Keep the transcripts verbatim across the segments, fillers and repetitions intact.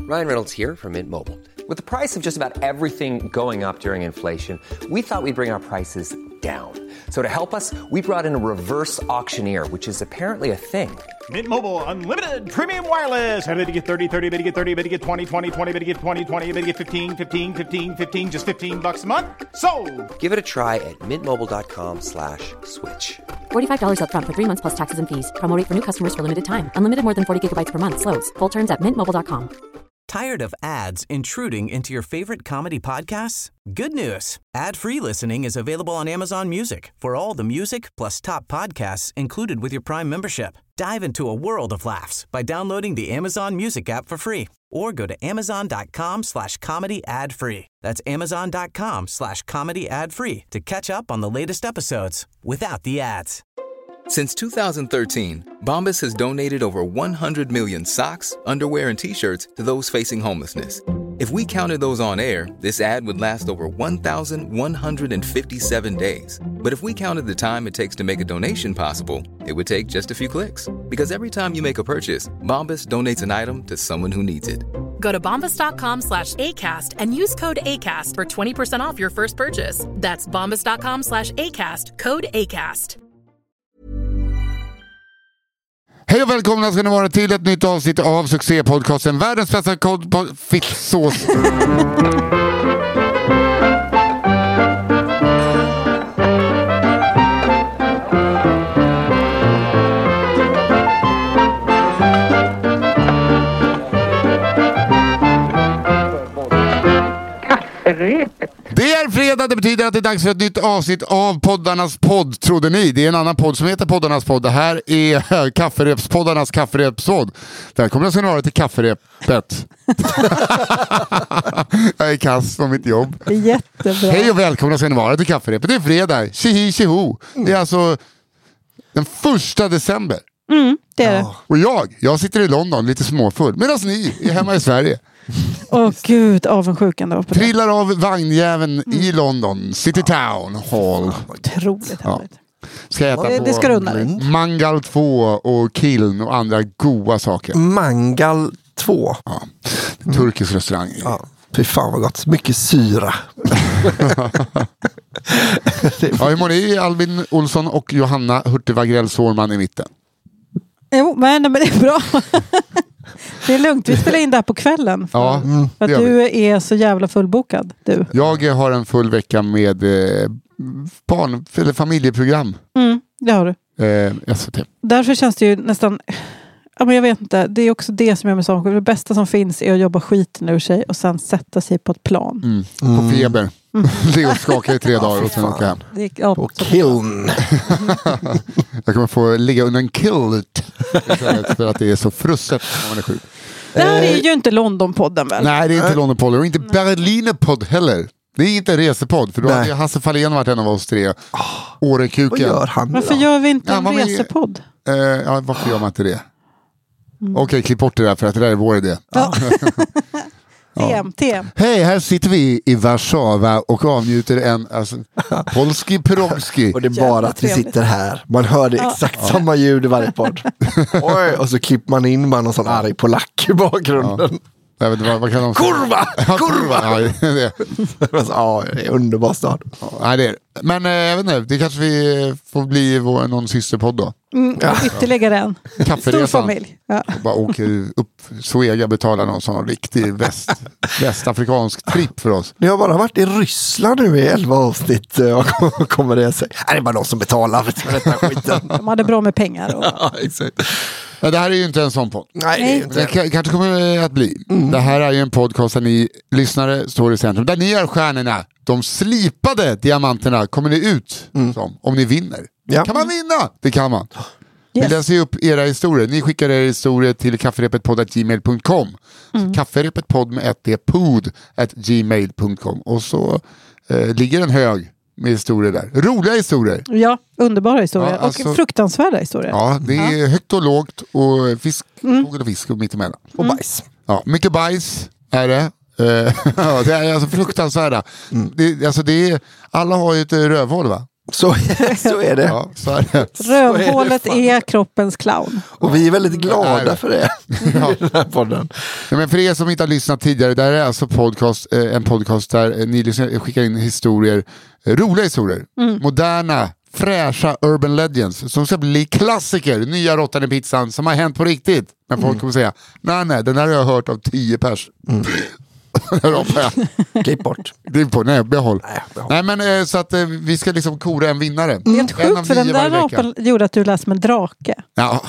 Ryan Reynolds here from Mint Mobile. With the price of just about everything going up during inflation, we thought we'd bring our prices down. So to help us, we brought in a reverse auctioneer, which is apparently a thing. Mint Mobile Unlimited Premium Wireless. How to get thirty, thirty, how to get thirty, how to get twenty, twenty, twenty, how to get twenty, twenty, how to get fifteen, fifteen, fifteen, fifteen, just fifteen bucks a month? Sold! Give it a try at mintmobile.com slash switch. forty-five dollars up front for three months plus taxes and fees. Promo rate for new customers for limited time. Unlimited more than forty gigabytes per month. Slows full terms at mint mobile dot com. Tired of ads intruding into your favorite comedy podcasts? Good news. Ad-free listening is available on Amazon Music for all the music plus top podcasts included with your Prime membership. Dive into a world of laughs by downloading the Amazon Music app for free or go to amazon.com slash comedy ad free. That's amazon.com slash comedy ad free to catch up on the latest episodes without the ads. Since two thousand thirteen, Bombas has donated over one hundred million socks, underwear, and T-shirts to those facing homelessness. If we counted those on air, this ad would last over one thousand one hundred fifty-seven days. But if we counted the time it takes to make a donation possible, it would take just a few clicks. Because every time you make a purchase, Bombas donates an item to someone who needs it. Go to bombas.com slash ACAST and use code ACAST for twenty percent off your first purchase. That's bombas.com slash ACAST, code ACAST. Hej och välkomna ska ni vara till ett nytt avsnitt av succépodcasten Världens bästa kod på fittsås. Det är fredag, det betyder att det är dags för ett nytt avsnitt av Poddarnas podd, trodde ni. Det är en annan podd som heter Poddarnas podd. Det här är Kafferepspoddarnas Kafferepspodd. Välkomna ska ni vara till Kafferepet. Jag är kass på mitt jobb. Jättebra. Hej och välkomna ska ni vara till Kafferepet. Det är fredag, tjihi tjiho. Det är alltså den första december. Mm, det är det. Och jag, jag sitter i London lite småfull, medan ni är hemma i Sverige. Åh oh, gud, avundsjukan då på det. Trillar av vagnjäveln mm. i London City Town Hall. Otroligt härligt. Ja. Ska jag äta det, på det ska runda dig. Mangal två och Kiln och andra goda saker. Mangal två. Ja. En turkisk restaurang. Ja. Fy fan vad gott. Mycket syra. Ja, hur mår ni? Albin Olsson och Johanna Hurtig Wagrell Sårman i mitten. Jo, men, men det är bra. Det är lugnt, vi spelar in det här på kvällen. För, ja, mm, för att du är så jävla fullbokad. Du. Jag har en full vecka med eh, barn, eller familjeprogram. Mm, det har du. Eh, S V T. Därför känns det ju nästan... Ja, men jag vet inte, det är också det som jag med sån. Det bästa som finns är att jobba skiten ur sig och sen sätta sig på ett plan. Mm. Mm. På feber. Mm. Det är att skaka i tre ja, dagar och sen åka hem. Det är, ja, på kiln. Jag kommer få ligga under en kilt för att det är så frusset när man är sjuk. Det här är ju inte Londonpodden väl? Nej, det är inte Londonpodden och inte Berlinerpodd heller. Det är inte en resepodd, för då hade Hasse Fahlén varit en av oss tre. Oh, Årekuken. Vad gör han? Varför gör vi inte ja, en resepodd? Eh, ja, varför gör man inte det? Mm. Okej, okay, klipp bort det där för att det där är vår idé. Ja. T M, T M. Hej, här sitter vi i Warszawa och avnjuter en alltså, polski pirogski. Och det är bara att vi sitter här. Man hör det exakt ja. samma ljud i varje podd. Oj, och så klipper man in man och sån arg polack i bakgrunden. Ja. Jag vet, vad, vad kan de kurva! Kurva! Ja, det är ja, det är underbar stad. Ja, det är det. Men eh, jag vet inte, det kanske vi får bli vår, någon systerpodd då. Mm, ja. Ytterligare en. Stor familj. Ja. Bara åker upp, Svega betalar någon sån riktig väst, västafrikansk tripp för oss. Ni har bara varit i Ryssland nu i elva avsnitt och kommer det sig. Det är bara någon som betalar för detta skiten. De hade bra med pengar. Och... Ja, exakt. Ja, det här är ju inte en sån podd. Nej, det är inte. Det k- kanske kommer att bli. Mm. Det här är ju en podcast där ni lyssnare står i centrum. Där ni är stjärnorna. De slipade diamanterna kommer ni ut mm. som, om ni vinner. Ja. Kan man vinna? Det kan man. Yes. Vi läser upp era historier. Ni skickar era historier till kafferepetpodd at gmail dot com. Mm. Kafferepetpodd med ett d pod at gmail dot com. Och så eh, ligger en hög med historier där. Roliga historier. Ja, underbara historier. Ja, alltså, och fruktansvärda historier. Ja, det är ja. högt och lågt och fisk, mm. och fisk och mittemellan. Och bajs. Ja, mycket bajs är det. ja, det är alltså fruktansvärda. Mm. Det, alltså det är, alla har ju ett rövhål, va? Så, så är det. Ja, så är det. Rövhålet är, det är kroppens clown. Och vi är väldigt glada det är för det. Ja. I den här podden. Ja, men för er som inte har lyssnat tidigare, det här är alltså podcast, eh, en podcast där eh, ni liksom skickar in historier, eh, roliga historier, mm. moderna, fräscha urban legends som ska bli klassiker, nya råttan i pizzan som har hänt på riktigt. Men folk mm. kommer säga, nej nej, den här har jag hört av tio pers. Mm. Klipp bort. Klipp på, nej, behåll. Nej, behåll. Nej men eh, så att eh, vi ska liksom kora en vinnare. Mm. Det är helt sjukt för den där rapen gjorde att du lät som en drake. Ja.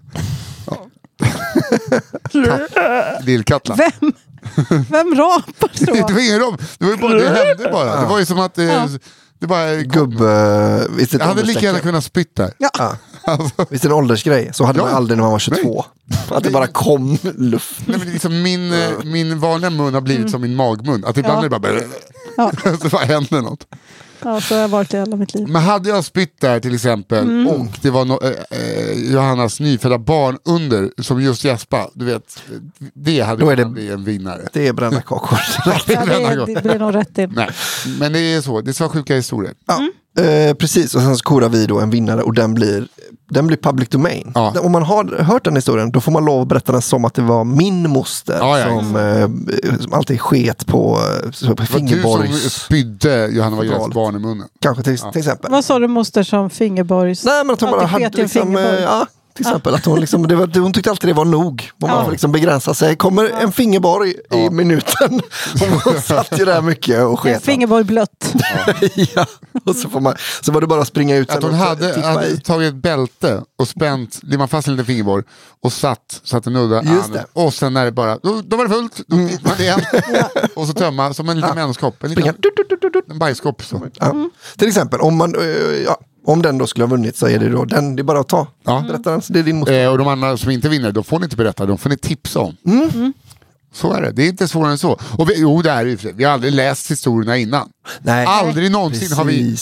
Lillkattla. Vem? Vem rapar så? Det var ingen rap. Det var ju bara, det hände bara. Ja. Det var ju som att eh, ja. det bara gubb. Uh, jag hade lika gärna kunnat spytta. Ja. Ja. Alltså. Visst är det en åldersgrej? Så hade ja. man aldrig när man var tjugotvå. Nej. Att det bara kom luft. Nej, men liksom min, min vanliga mun har blivit mm. som min magmun. Att ibland ja. är det bara... Ja. Så bara händer något. Ja, så har jag varit i hela mitt liv. Men hade jag spytt där till exempel mm. och det var no, äh, Johannas nyfödda barn under som just gäspa, du vet, det hade Då är det, bli en vinnare. Det är brända kakor. Ja, det, är, det blir nog rätt in. Nej, men det är så, det är så sjuka historier. Ja. Mm. Eh, precis, och sen så korar vi då en vinnare och den blir, den blir public domain. Ja. Om man har hört den historien, då får man lov att berätta den som att det var min moster ja, ja, som, eh, som alltid sket på, på Fingerborgs... Du som spydde Johanna Wagrells barn i munnen. Kanske till, ja. till exempel. Vad sa du moster som Fingerborgs? Nej, men att hon bara hade liksom, eh, ja, till exempel att hon, liksom, det var, hon tyckte alltid det var nog. Om man ja. får liksom begränsa sig. Kommer ja. en fingerborg ja. i minuten. Hon satt ju där mycket och sket. En fingerborg blött. Ja. ja. Och så, får man, så var det bara att springa ut. Att hon hade, hade tagit ett bälte och spänt, limmat fast en liten fingerborg och satt så att den nuddade an. Och sen när det bara, då, då var det fullt. Då mm. man igen. ja. Och så tömma som en liten ja. menskopp. En liten en bajskopp. Så. Ja. Mm. Till exempel, om man... Ja, om den då skulle ha vunnit så är det då den, det är bara att ta. Ja. Berätta den, så det är din moster. Eh, och de andra som inte vinner, då får ni inte berätta, de får ni tipsa om. Mm. Mm. Så är det, det är inte svårare än så. Och vi, jo, det är ju, vi har aldrig läst historierna innan. Nej. Aldrig någonsin Precis. har vi...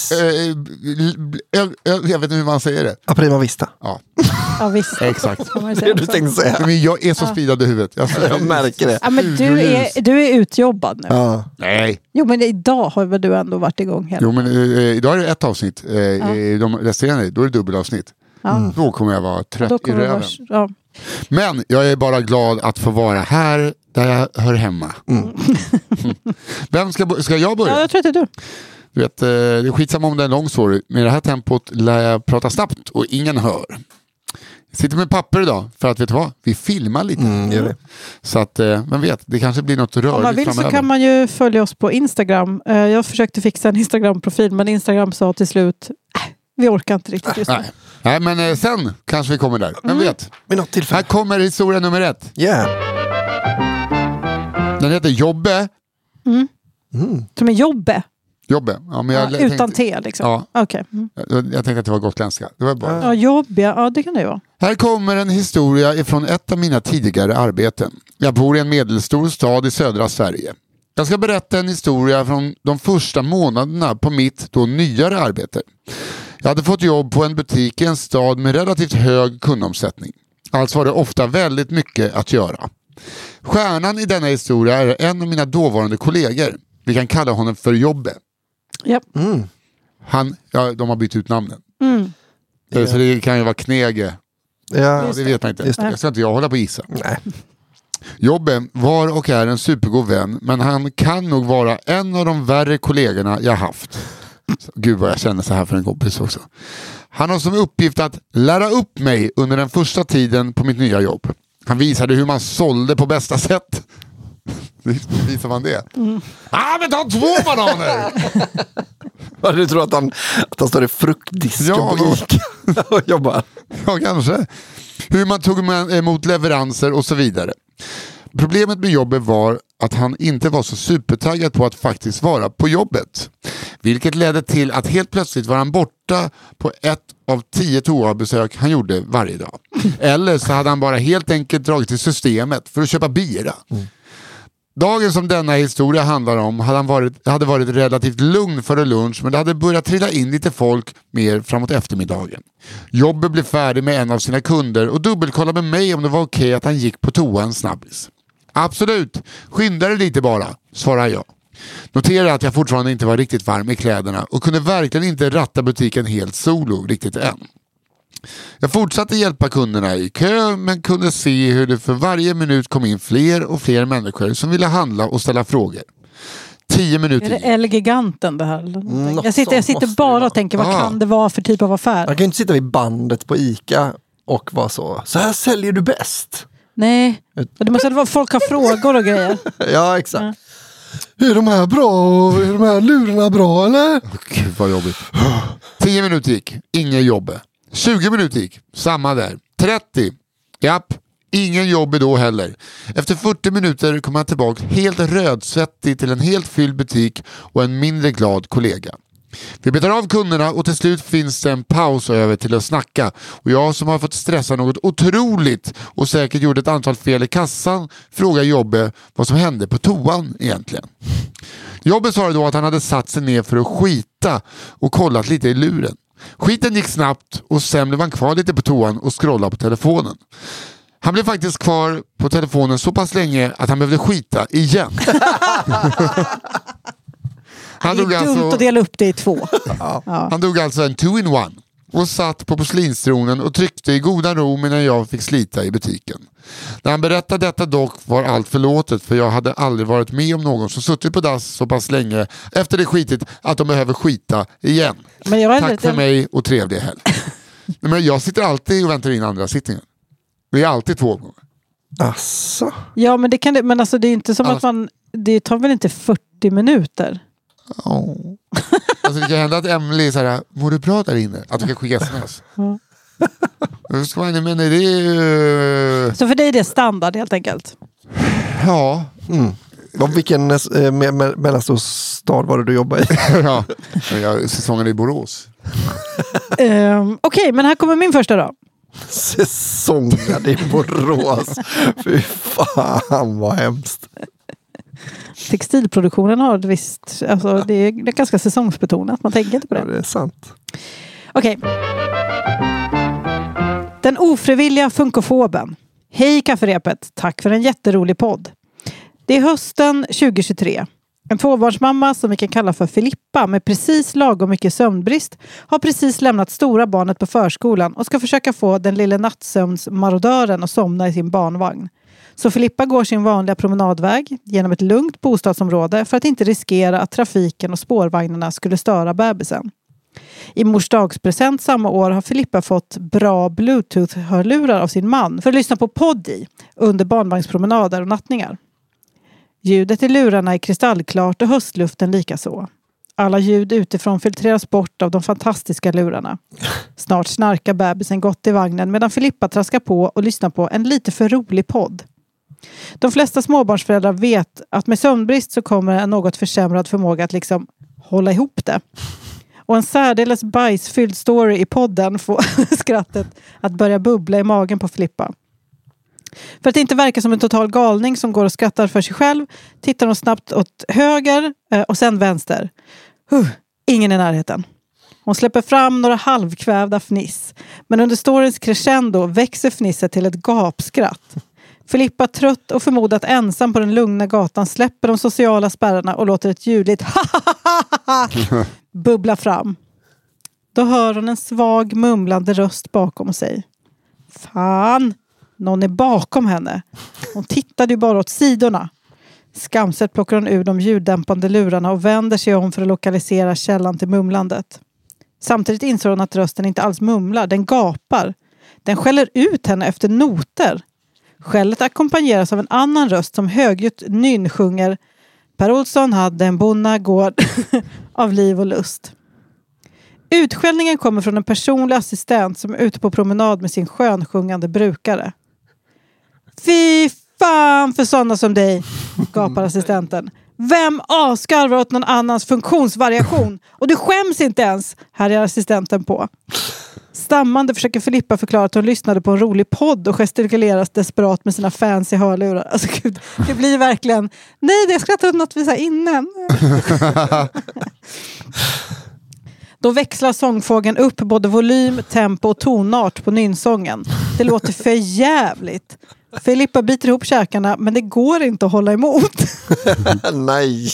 Eh, jag, jag vet inte hur man säger det. A prima vista. Ja. Ja, visst. Exakt. Det du tänkte säga. Men jag är så speedad i huvudet. Jag, jag märker det. Ja, men du är, du är utjobbad nu. Ja. Nej. Jo, men idag har väl du ändå varit igång hela. Jo, men eh, idag är det ett avsnitt. Eh, ja. De resterande, då är det dubbelavsnitt. Ja. Mm. Då kommer jag vara trött i röven. Vara, ja. Men jag är bara glad att få vara här där jag hör hemma. Mm. Vem ska, ska jag börja? Ja, jag tror att det är du. Du vet, det är skitsamma om det är en lång story. Med det här tempot lär jag prata snabbt och ingen hör. Jag sitter med papper idag för att, vet du vad, vi filmar lite. Mm, gör det. Så att, vem vet, det kanske blir något rörligt. Om man vill framöver. Så kan man ju följa oss på Instagram. Jag försökte fixa en Instagram-profil, men Instagram sa till slut, äh, vi orkar inte riktigt just nu. Nej. Nej, men sen kanske vi kommer där. Vem mm. vet? Med något tillfälle. Här kommer historia nummer ett. Yeah. Den heter Jobbe. Mm. Mm. Som är Jobbe? Jobbe. Ja, men jag ja, tänkte, utan te liksom? Ja. Okay. Mm. Jag, jag tänkte att det var gotländska. Det var bara. Ja, Jobbe. Ja, det kan det ju vara. Här kommer en historia ifrån ett av mina tidigare arbeten. Jag bor i en medelstor stad i södra Sverige. Jag ska berätta en historia från de första månaderna på mitt då nyare arbete. Jag hade fått jobb på en butik i en stad med relativt hög kundomsättning. Alltså var det ofta väldigt mycket att göra. Stjärnan i denna historia är en av mina dåvarande kollegor. Vi kan kalla honom för Jobbe. Yep. Mm. Han, ja, de har bytt ut namnen. Mm. Så yeah. det kan ju vara Knege. Ja, ja, det vet man inte. Just det. Jag ska inte jag hålla på gissa. Nej. Jobbe var och är en supergod vän, men han kan nog vara en av de värre kollegorna jag haft. Så, gud vad jag känner så här för en kompis också. Han har som uppgift att lära upp mig under den första tiden på mitt nya jobb. Han visade hur man sålde på bästa sätt. Visar man det? Mm. Ah, men ta två bananer! Du tror att han, att han står i fruktdisken ja, på Ica och jobbar? Ja, kanske. Hur man tog emot leveranser och så vidare. Problemet med jobbet var att han inte var så supertaggad på att faktiskt vara på jobbet. Vilket ledde till att helt plötsligt var han borta på ett av tio toabesök han gjorde varje dag. Eller så hade han bara helt enkelt dragit till systemet för att köpa bira. Mm. Dagen som denna historia handlar om hade, han varit, hade varit relativt lugn före lunch, men det hade börjat trilla in lite folk mer framåt eftermiddagen. Jobbet blev färdig med en av sina kunder och dubbelkollade med mig om det var okej att han gick på toa en snabbis. Absolut, skynda dig lite bara, svarade jag. Notera att jag fortfarande inte var riktigt varm i kläderna och kunde verkligen inte ratta butiken helt solo riktigt än. Jag fortsatte hjälpa kunderna i kö men kunde se hur det för varje minut kom in fler och fler människor som ville handla och ställa frågor. Tio minuter. Är det Elgiganten det här? Mm, jag sitter, jag sitter bara och tänker, vad ah. kan det vara för typ av affär? Man kan ju inte sitta vid bandet på ICA och vara så. Så här säljer du bäst. Nej, det måste vara folk har frågor och grejer. Ja, exakt. Ja. Är de här bra? Är de här lurarna bra eller? Gud vad jobbigt. Tio minuter gick, ingen jobb. tjugo minuter gick, samma där. trettio, japp. Ingen jobb då heller. Efter fyrtio minuter kom han tillbaka helt rödsvettig till en helt fylld butik och en mindre glad kollega. Vi betar av kunderna och till slut finns det en paus över till att snacka. Och jag som har fått stressa något otroligt och säkert gjort ett antal fel i kassan frågar Jobbe vad som hände på toan egentligen. Jobbe sa då att han hade satt sig ner för att skita och kollat lite i luren. Skiten gick snabbt och sen blev han kvar lite på toan och scrollade på telefonen. Han blev faktiskt kvar på telefonen så pass länge att han behövde skita igen. Han det är dumt alltså, att dela upp det i två. Ja. Ja. Han drog alltså en two in one och satt på porslinstronen och tryckte i goda ro medan jag fick slita i butiken. När han berättade detta dock var allt förlåtet, för jag hade aldrig varit med om någon som suttit på dass så pass länge efter det skitit att de behöver skita igen. Men jag Tack lite... för mig och trevlig helg. Men jag sitter alltid och väntar in andra sittningen. Vi är alltid två gånger. Asså. Ja, men det kan det, men alltså det är inte som alltså... att man, det tar väl inte fyrtio minuter. Oh. Alltså det kan hända att Emily så här, mår du bra där inne? Att du kan skicka sms. Mm. Men det är... Så för dig är det standard helt enkelt? Ja. Mm. Vilken eh, me- me- mellanstor stad var det du jobbade i? Ja, jag säsongen i Borås. um, Okej, okay, men här kommer min första då. Säsongen i Borås. Fy fan vad hemskt. Textilproduktionen har det visst, alltså det är, det är ganska säsongsbetonat, man tänker inte på det. Ja, det är sant. Okej. Okay. Den ofrivilliga funkofoben. Hej kafferepet, tack för en jätterolig podd. Det är hösten tjugohundratjugotre. En tvåbarnsmamma som vi kan kalla för Filippa med precis lagom mycket sömnbrist har precis lämnat stora barnet på förskolan och ska försöka få den lilla nattsömnsmarodören att somna i sin barnvagn. Så Filippa går sin vanliga promenadväg genom ett lugnt bostadsområde för att inte riskera att trafiken och spårvagnarna skulle störa bebisen. I mors dagspresent samma år har Filippa fått bra Bluetooth-hörlurar av sin man för att lyssna på podd i under barnvagnspromenader och nattningar. Ljudet i lurarna är kristallklart och höstluften lika så. Alla ljud utifrån filtreras bort av de fantastiska lurarna. Snart snarkar bebisen gott i vagnen medan Filippa traskar på och lyssnar på en lite för rolig podd. De flesta småbarnsföräldrar vet att med sömnbrist så kommer en något försämrad förmåga att liksom hålla ihop det. Och en särdeles bajsfylld story i podden får skrattet att börja bubbla i magen på Filippa. För att det inte verkar som en total galning som går och skrattar för sig själv tittar hon snabbt åt höger och sen vänster. Uh, ingen i närheten. Hon släpper fram några halvkvävda fniss. Men under storyns crescendo växer fnisset till ett gapskratt. Filippa, trött och förmodat ensam på den lugna gatan, släpper de sociala spärrarna och låter ett ljudligt bubbla fram. Då hör hon en svag mumlande röst bakom sig. Fan, någon är bakom henne. Hon tittade ju bara åt sidorna. Skamset plockar hon ur de ljuddämpande lurarna och vänder sig om för att lokalisera källan till mumlandet. Samtidigt inser hon att rösten inte alls mumlar, den gapar. Den skäller ut henne efter noter. Skället ackompanjeras av en annan röst som högljutt nynnsjunger Per Olsson hade en bonnagård av liv och lust. Utskällningen kommer från en personlig assistent som är ute på promenad med sin skönsjungande brukare. Fy fan för sådana som dig, gapar assistenten. Vem avskarvar åt någon annans funktionsvariation? Och du skäms inte ens, här är assistenten på. Stammande försöker Filippa förklara att hon lyssnade på en rolig podd och gestikuleras desperat med sina fans i hörlurar. Alltså gud, det blir verkligen... Nej, det skrattar åt något vi sa innan. Då växlar sångfågeln upp både volym, tempo och tonart på nynsången. Det låter för jävligt. Filippa biter ihop käkarna, men det går inte att hålla emot. Nej.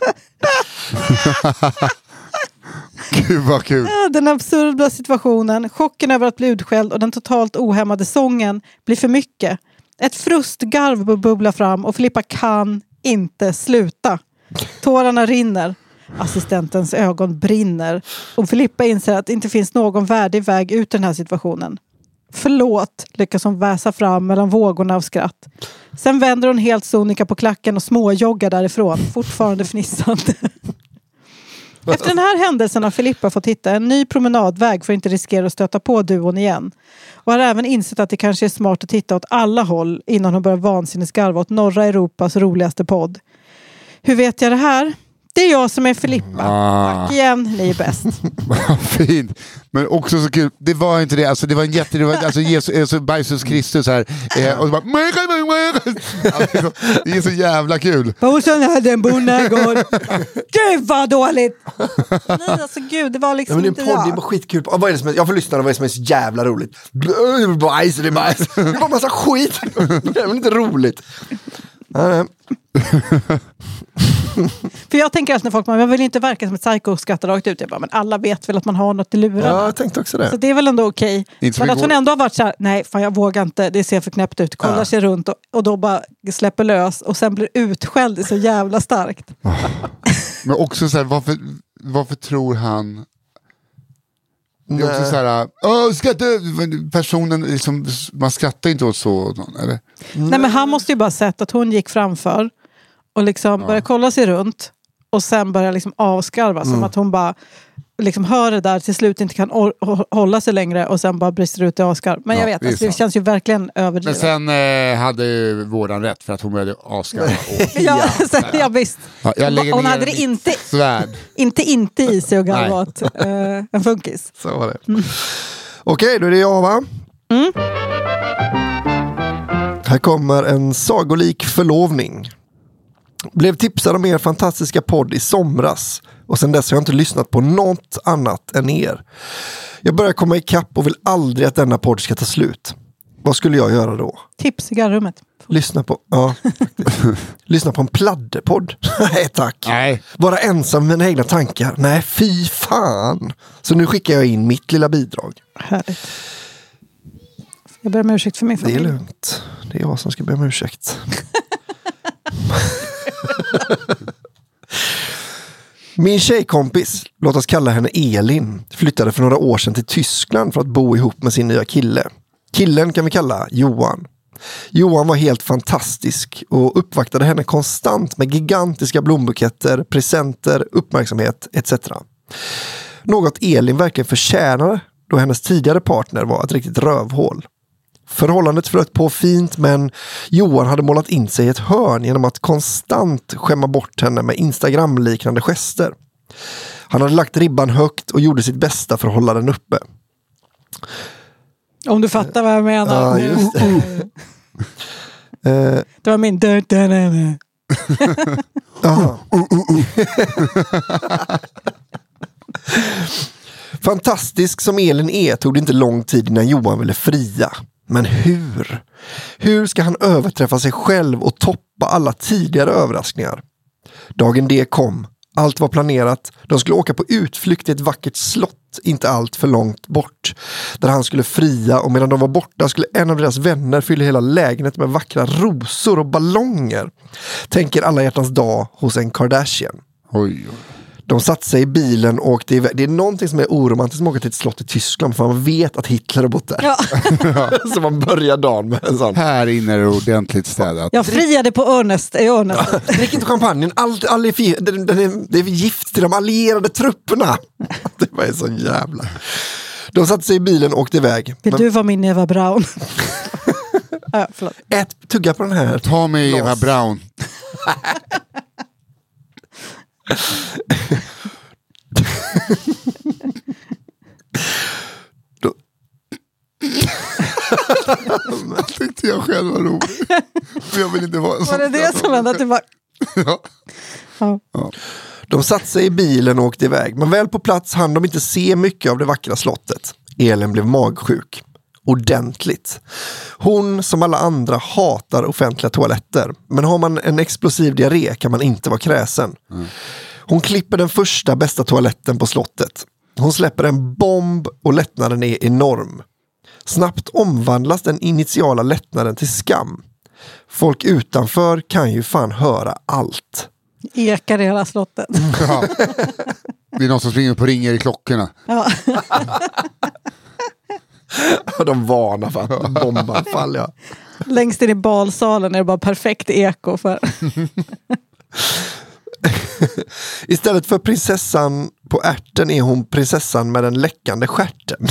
Gud vad kul. Den absurda situationen, chocken över att bli utskälld och den totalt ohämmade sången blir för mycket. Ett frustgarv bubblar fram och Filippa kan inte sluta. Tårarna rinner. Assistentens ögon brinner. Och Filippa inser att det inte finns någon värdig väg ut i den här situationen. Förlåt, lyckas hon väsa fram mellan vågorna av skratt. Sen vänder hon helt sonika på klacken och småjoggar därifrån, fortfarande fnissande. Efter den här händelsen har Filippa fått hitta en ny promenadväg för att inte riskera att stöta på duon igen. Och har även insett att det kanske är smart att titta åt alla håll innan hon börjar vansinnesgarva åt norra Europas roligaste podd. Hur vet jag det här? Det är jag som är Filippa. Ah. Tack igen, ni är bäst. Fint. Men också så kul. Det var inte det. Alltså det var en jätte... Det var, alltså Jesus, alltså Jesus Kristus här. Eh, och så bara... Alltså, det är så jävla kul. Bosen hade en bonnagård. Gud vad dåligt. Nej, alltså gud, det var liksom ja, men inte det är en podd, det var skitkul. Vad är det som är, jag får lyssna, vad är det som är så jävla roligt? Bajs, det är bajs. Det var massa skit. Det är inte roligt. Nej. För jag tänker alltid när folk, man vill inte verka som ett psycho och skratta rakt ut. Jag bara, men alla vet väl att man har något i lurarna. Ja, jag tänkte också det. Så det är väl ändå okej. Okay. Men att hon ändå har varit så här, nej fan jag vågar inte, det ser för knäppt ut. Kollar ja. sig runt och, och då bara släpper lös och sen blir utskälld, det är så jävla starkt. Men också så här, varför, varför tror han... Det är också så här, åh, skratta, personen liksom, man skrattar inte åt så, eller? Nej, men han måste ju bara sett att hon gick framför och liksom ja. började kolla sig runt och sen började liksom avskarva mm. som att hon bara liksom hör det där, till slut inte kan or- hålla sig längre och sen bara brister ut i avskarv. Men ja, jag vet, det, alltså, det känns ju verkligen överdrivet. Men sen eh, hade ju vårdan rätt för att hon började avskarva. ja, sen, ja, visst. Ja, hon hade det inte, inte inte i sig och garva åt eh, en funkis. Så var det. Mm. Okej, då är det jag, va? Mm. Här kommer en sagolik förlovning. Blev tipsad om er fantastiska podd i somras och sen dess har jag inte lyssnat på något annat än er. Jag börjar komma ikapp och vill aldrig att denna podd ska ta slut. Vad skulle jag göra då? Tips i garrummet. Lyssna på, ja, lyssna på en pladdepodd. Nej tack. Nej. Vara ensam med mina egna tankar. Nej, fy fan. Så nu skickar jag in mitt lilla bidrag. Härligt. Jag ber om ursäkt för min familj. Det är lugnt. Det är jag som ska be om ursäkt. Min tjejkompis, låt oss kalla henne Elin, flyttade för några år sedan till Tyskland för att bo ihop med sin nya kille. Killen kan vi kalla Johan. Johan var helt fantastisk och uppvaktade henne konstant med gigantiska blombuketter, presenter, uppmärksamhet et cetera. Något Elin verkligen förtjänade då hennes tidigare partner var ett riktigt rövhål. Förhållandet flöt på fint, men Johan hade målat in sig i ett hörn genom att konstant skämma bort henne med Instagram-liknande gester. Han hade lagt ribban högt och gjorde sitt bästa för att hålla den uppe. Om du fattar vad jag menar. Ja, just det. uh, det var min... Ja. Fantastisk som Elin är tog det inte lång tid innan Johan ville fria. Men hur? Hur ska han överträffa sig själv och toppa alla tidigare överraskningar? Dagen D kom. Allt var planerat. De skulle åka på utflykt till ett vackert slott, inte allt för långt bort. Där han skulle fria och medan de var borta skulle en av deras vänner fylla hela lägenheten med vackra rosor och ballonger. Tänker alla hjärtans dag hos en Kardashian. Oj, oj. De satt sig i bilen och åkte iväg. Det är någonting som är oromantiskt som åker till ett slott i Tyskland för man vet att Hitler har bott där. Ja. Så man börjar dagen med en sån. Här inne är det ordentligt städat. Jag friade på Örnest. I Örnest. Ja, drick inte champagnen. All, all är fi- den, den är, det är gift till de allierade trupperna. Det var så jävla. De satt sig i bilen och åkte iväg. Vill Men... du vara min Eva Braun? Ja, Ett tugga på den här. Ta mig Eva Braun. Då... Jag tyckte jag själv var rolig. Jag vill inte vara var det det som hände att du bara... ja. Ja. Ja. De satte sig i bilen och åkte iväg. Men väl på plats hann de inte se mycket av det vackra slottet. Elin blev magsjuk. Ordentligt. Hon som alla andra hatar offentliga toaletter. Men har man en explosiv diarré kan man inte vara kräsen. Mm. Hon klipper den första bästa toaletten på slottet. Hon släpper en bomb och lättnaden är enorm. Snabbt omvandlas den initiala lättnaden till skam. Folk utanför kan ju fan höra allt. Ekar i hela slottet. Ja. Det är någon som springer på ringer i klockorna. Ja. De varnar för att bombanfall, ja. Längst in i balsalen är det bara perfekt eko för. Istället för prinsessan på ärten är hon prinsessan med den läckande stjärten.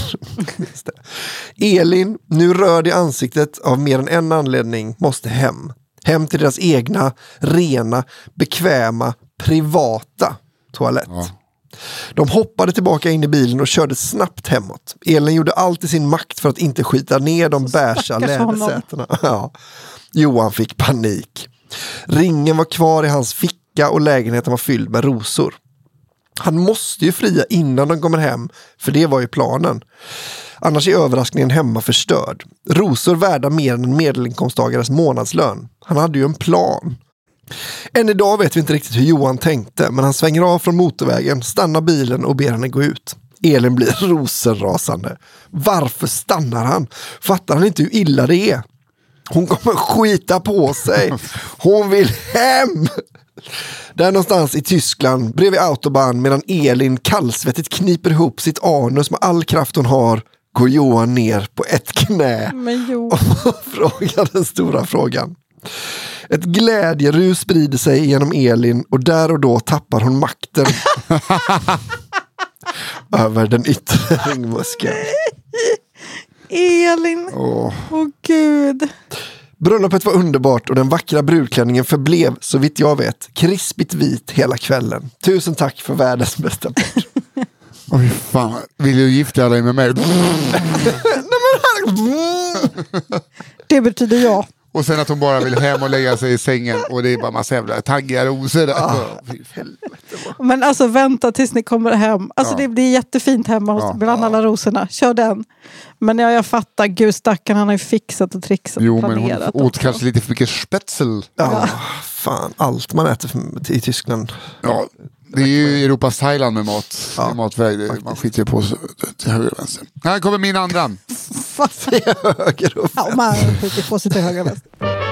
Elin, nu rörd i ansiktet av mer än en anledning, måste hem. Hem till deras egna, rena, bekväma, privata toalett. Ja. De hoppade tillbaka in i bilen och körde snabbt hemåt. Elin gjorde allt i sin makt för att inte skita ner de bärsa lädersätena. Ja. Johan fick panik. Ringen var kvar i hans ficka och lägenheten var fylld med rosor. Han måste ju fria innan de kommer hem, för det var ju planen. Annars är överraskningen hemma förstörd. Rosor värda mer än en medelinkomsttagares månadslön. Han hade ju en plan. Än idag vet vi inte riktigt hur Johan tänkte, men han svänger av från motorvägen, stannar bilen och ber henne gå ut. Elin blir rosenrasande. Varför stannar han? Fattar han inte hur illa det är? Hon kommer skita på sig. Hon vill hem! Där någonstans i Tyskland, bredvid autobahn, medan Elin kallsvettigt kniper ihop sitt anus med all kraft hon har, går Johan ner på ett knä och frågar den stora frågan. Ett glädjerus sprider sig genom Elin och där och då tappar hon makten över den yttre ringmuskeln. Elin, åh oh. oh, gud. Bröllopet var underbart och den vackra brudklänningen förblev, så vitt jag vet, krispigt vit hela kvällen. Tusen tack för världens bästa part. Oj fan, vill du gifta dig med mig? Det betyder ja. Och sen att hon bara vill hem och lägga sig i sängen och det är bara massa jävla taggar och rosor. Ah, men alltså vänta tills ni kommer hem. Alltså ja. det blir jättefint hemma hos, ja. bland alla rosorna. Kör den. Men ja, jag fattar, gud stackaren, han har ju fixat och trixat. Jo, men hon åt kanske lite för mycket spätzl. Ja, ja, fan, allt man äter i Tyskland. Ja, det är ju Europas Thailand med mat. Ja, med matväg, det, man skiter ju på till höger och vänster. Här kommer min andra. höger och ja, man skiter på sig till höger och vänster.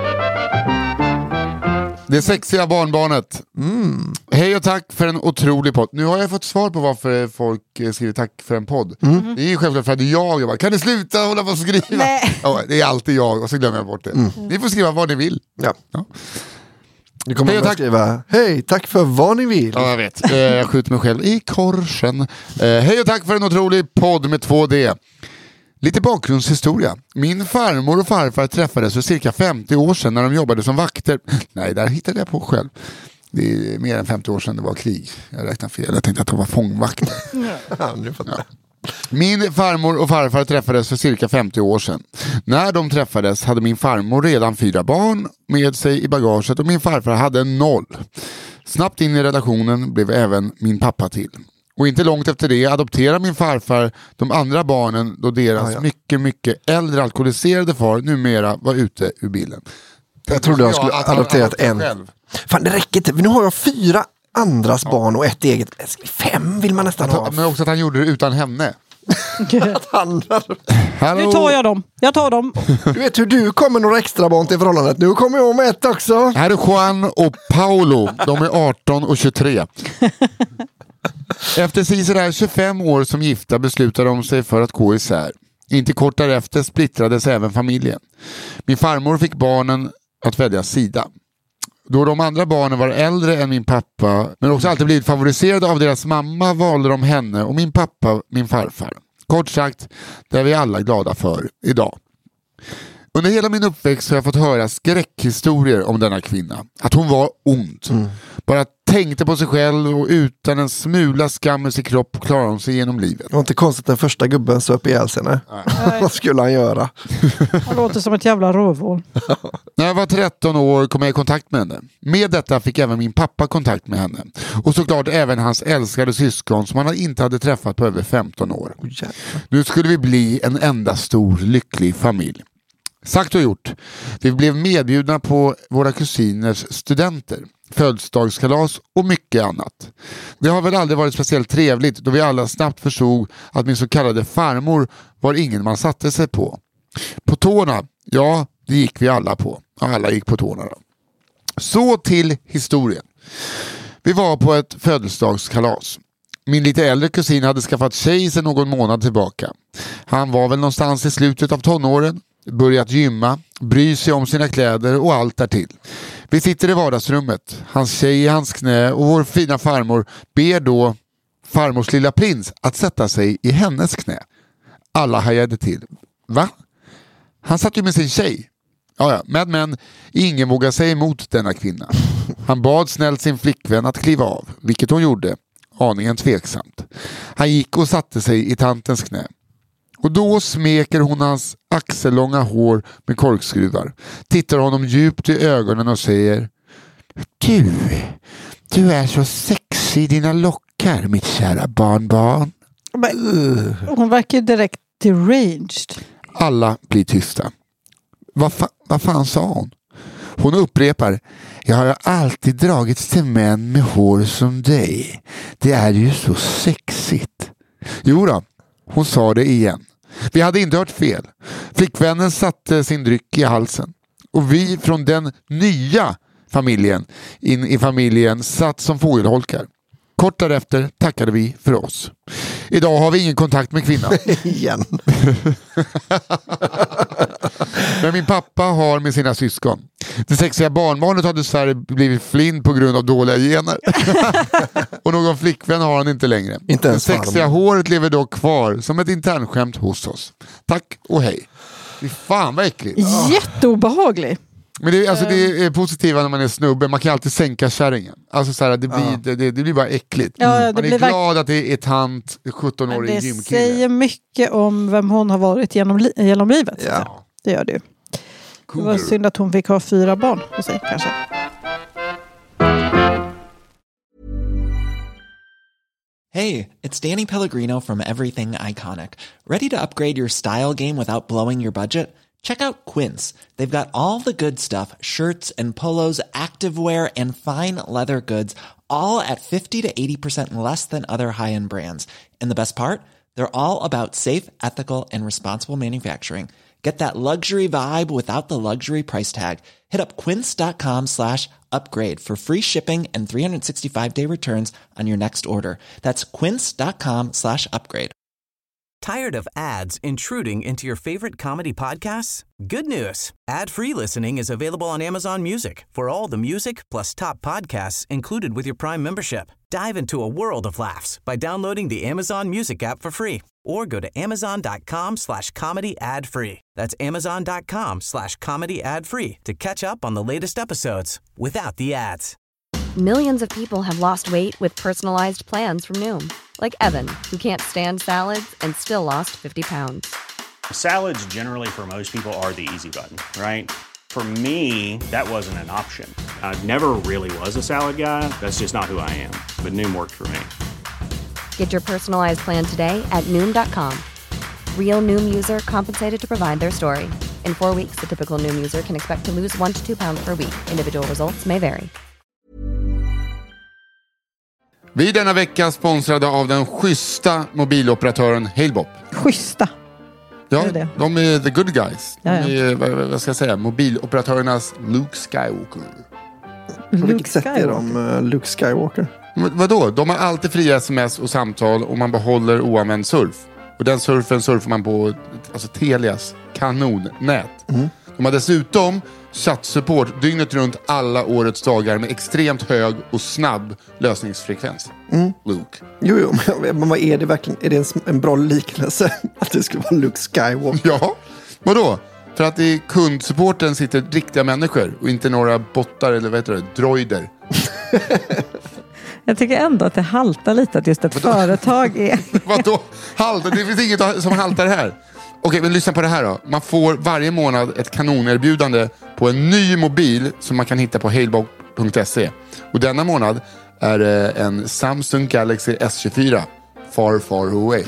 Det sexiga barnbarnet. Mm. Hej och tack för en otrolig podd. Nu har jag fått svar på varför folk skriver tack för en podd. Mm. Det är ju självklart för att jag, jag bara, kan ni sluta hålla på och skriva? Ja, det är alltid jag och så glömmer jag bort det. Mm. Ni får skriva vad ni vill. Ja. Ja. Nu kommer man att skriva, hej, tack för vad ni vill. Ja, jag vet. Jag skjuter mig själv i korsen. Hej och tack för en otrolig podd med två D. Lite bakgrundshistoria. Min farmor och farfar träffades för cirka femtio år sedan när de jobbade som vakter. Nej, där hittade jag på själv. Det är mer än femtio år sedan det var krig. Jag räknade fel. Jag tänkte att de var fångvakter. Ja. Min farmor och farfar träffades för cirka femtio år sedan. När de träffades hade min farmor redan fyra barn med sig i bagaget och min farfar hade noll. Snabbt in i relationen blev även min pappa till. Och inte långt efter det adopterade min farfar de andra barnen då deras ah, ja. mycket, mycket äldre alkoholiserade far numera var ute ur bilen. Jag, jag trodde jag skulle ha adopterat en. Själv. Fan, det räcker inte. Nu har jag fyra andras ja. barn och ett eget. Fem vill man nästan att, ha. Men också att han gjorde det utan henne. Nu tar jag dem. Jag tar dem. Du vet hur du kommer några extra barn till förhållandet. Nu kommer jag med ett också. Här är Juan och Paolo. De är arton och tjugotre. Efter sådär tjugofem år som gifta beslutade de sig för att gå isär. Inte kort därefter splittrades även familjen. Min farmor fick barnen att välja sida. Då de andra barnen var äldre än min pappa, men också alltid blivit favoriserade av deras mamma, valde de henne och min pappa min farfar. Kort sagt, det är vi alla glada för idag. Under hela min uppväxt har jag fått höra skräckhistorier om denna kvinna. Att hon var ond. Mm. Bara tänkte på sig själv och utan en smula skam i sin kropp klarade hon sig genom livet. Det var inte konstigt att den första gubben söp ihjäl sig. Vad skulle han göra? Han låter som ett jävla rövhål. När jag var tretton år kom jag i kontakt med henne. Med detta fick även min pappa kontakt med henne. Och såklart även hans älskade syskon som han inte hade träffat på över femton år. Oh, nu skulle vi bli en enda stor lycklig familj. Sagt och gjort. Vi blev medbjudna på våra kusiners studenter, födelsedagskalas och mycket annat. Det har väl aldrig varit speciellt trevligt då vi alla snabbt förstod att min så kallade farmor var ingen man satte sig på. På tårna, ja, det gick vi alla på. Alla gick på tårna då. Så till historien. Vi var på ett födelsedagskalas. Min lite äldre kusin hade skaffat tjej sedan någon månad tillbaka. Han var väl någonstans i slutet av tonåren. Börjat gymma, bry sig om sina kläder och allt därtill. Vi sitter i vardagsrummet, hans tjej i hans knä och vår fina farmor ber då farmors lilla prins att sätta sig i hennes knä. Alla hajade till. Va? Han satt ju med sin tjej. Ja, ja, men, men ingen vågar säga emot denna kvinna. Han bad snällt sin flickvän att kliva av, vilket hon gjorde, aningen tveksamt. Han gick och satte sig i tantens knä. Och då smeker hon hans axellånga hår med korkskruvar. Tittar honom djupt i ögonen och säger: Du, du är så sexig i dina lockar, mitt kära barnbarn. Men, hon verkar direkt deranged. Alla blir tysta. Vad, fa- vad fan sa hon? Hon upprepar: Jag har alltid dragits till män med hår som dig. Det är ju så sexigt. Jo då, hon sa det igen. Vi hade inte hört fel. Flickvännen satte sin dryck i halsen. Och vi från den nya familjen in i familjen satt som fågelholkar. Kort därefter tackade vi för oss. Idag har vi ingen kontakt med kvinnan. Igen. Men min pappa har med sina syskon. Det sexiga barnbarnet har dessvärre blivit flint på grund av dåliga gener. Och någon flickvän har han inte längre. Inte ens det sexiga farm. Håret lever dock kvar som ett internskämt hos oss. Tack och hej. Fy fan vad äckligt. Jätteobehaglig. Men det, alltså, det är positiva när man är snubbe. Man kan alltid sänka kärringen. Alltså så här, det, blir, ja. det, det, det blir bara äckligt. Ja, det man är blir glad verk- att det är tant, sjutton-årig det gymkille. Det säger mycket om vem hon har varit genom, li- genom livet. Ja. Det gör det ju. Cool. Det var synd att hon fick ha fyra barn på sig kanske. Hey, it's Danny Pellegrino from Everything Iconic. Ready to upgrade your style game without blowing your budget? Check out Quince. They've got all the good stuff, shirts and polos, activewear and fine leather goods, all at fifty to eighty percent less than other high-end brands. And the best part? They're all about safe, ethical and responsible manufacturing. Get that luxury vibe without the luxury price tag. Hit up quince.com slash upgrade for free shipping and three sixty-five day returns on your next order. That's quince.com slash upgrade. Tired of ads intruding into your favorite comedy podcasts? Good news. Ad-free listening is available on Amazon Music for all the music plus top podcasts included with your Prime membership. Dive into a world of laughs by downloading the Amazon Music app for free or go to amazon.com slash comedy ad free. That's amazon.com slash comedy ad free to catch up on the latest episodes without the ads. Millions of people have lost weight with personalized plans from Noom. Like Evan, who can't stand salads and still lost fifty pounds. Salads generally for most people are the easy button, right? For me, that wasn't an option. I never really was a salad guy. That's just not who I am. But Noom worked for me. Get your personalized plan today at Noom dot com. Real Noom user compensated to provide their story. In four weeks, the typical Noom user can expect to lose one to two pounds per week. Individual results may vary. Vi är denna vecka sponsrade av den schyssta mobiloperatören Halebop. Schyssta? Ja, är det? De är the good guys. De ja, ja. är, vad, vad ska jag säga, mobiloperatörernas Luke Skywalker. På vilket sätt är de uh, Luke Skywalker? Men, vadå? De har alltid fria sms och samtal och man behåller oanvänd surf. Och den surfen surfar man på alltså Telias kanonnät. Mm. De har dessutom chattsupport dygnet runt alla årets dagar med extremt hög och snabb lösningsfrekvens. Mm. Luke. Jo, jo, men vad är det verkligen? Är det en, en bra liknelse att det skulle vara Luke Skywalker? Ja, vadå? För att i kundsupporten sitter riktiga människor och inte några bottar eller vad heter det, droider. Jag tycker ändå att det haltar lite att just ett Vadå? företag är... Vadå? Haltar? Det finns inget som haltar här. Okej, men lyssna på det här då. Man får varje månad ett kanonerbjudande på en ny mobil som man kan hitta på halebop punkt se. Och denna månad är det en Samsung Galaxy S tjugofyra. Far, far away.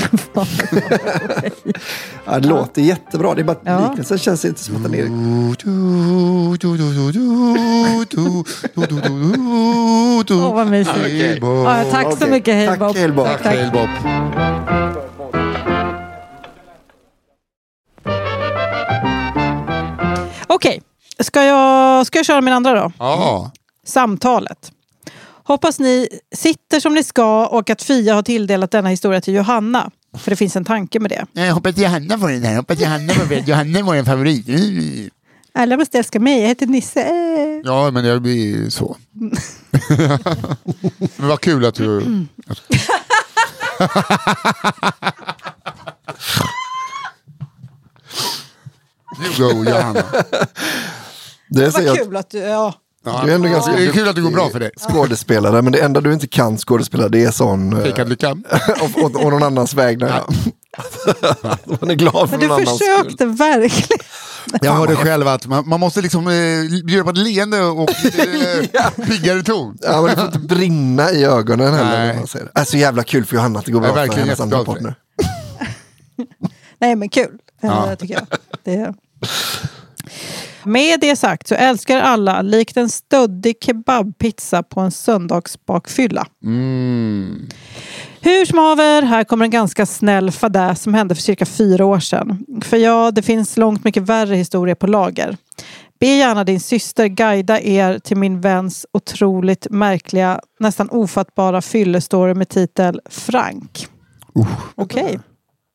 Ja, det låter jättebra. Det är bara ja. liknelsen känns inte som att den är... Åh, vad mysigt. Okay. Ja, tack okay. så mycket, Halebop. Tack, Halebop. Tack, tack. Halebop. Okej, okay. ska, jag, ska jag köra min andra då? Ja. Samtalet. Hoppas ni sitter som ni ska och att Fia har tilldelat denna historia till Johanna. För det finns en tanke med det. Jag hoppas Johanna får den här. Jag hoppas Johanna får den. Johanna var en favorit. Alla måste älska mig. Jag heter Nisse. Ja, men jag blir så. Men vad kul att du... You go, Johanna. Det är vad att... kul att du... Ja. Ja, det är ändå ganska det är kul att det går bra för dig. Skådespelare, men det enda du inte kan skådespela, det är sån... Fejkad lycka. och, och, och någon annans vägnar. Ja. Man är glad för men någon du försökte skull. Verkligen. Jag hörde själv att man, man måste liksom eh, bjuda på ett leende och eh, ja. piggare ton. Ja, men det får inte brinna i ögonen heller. När man säger det. Det är så jävla kul för Johanna att det går bra för verkligen hennes andra partner. Nej, men kul. Ja. Det tycker jag. Det är... Med det sagt så älskar alla likt en stöddig kebabpizza på en söndagsbakfylla. Mm. Hur som haver, här kommer en ganska snäll fadäs som hände för cirka fyra år sedan. För ja, det finns långt mycket värre historier på lager. Be gärna din syster guida er till min väns otroligt märkliga, nästan ofattbara fyllestory med titel Frank. Uh. Okej. Okay.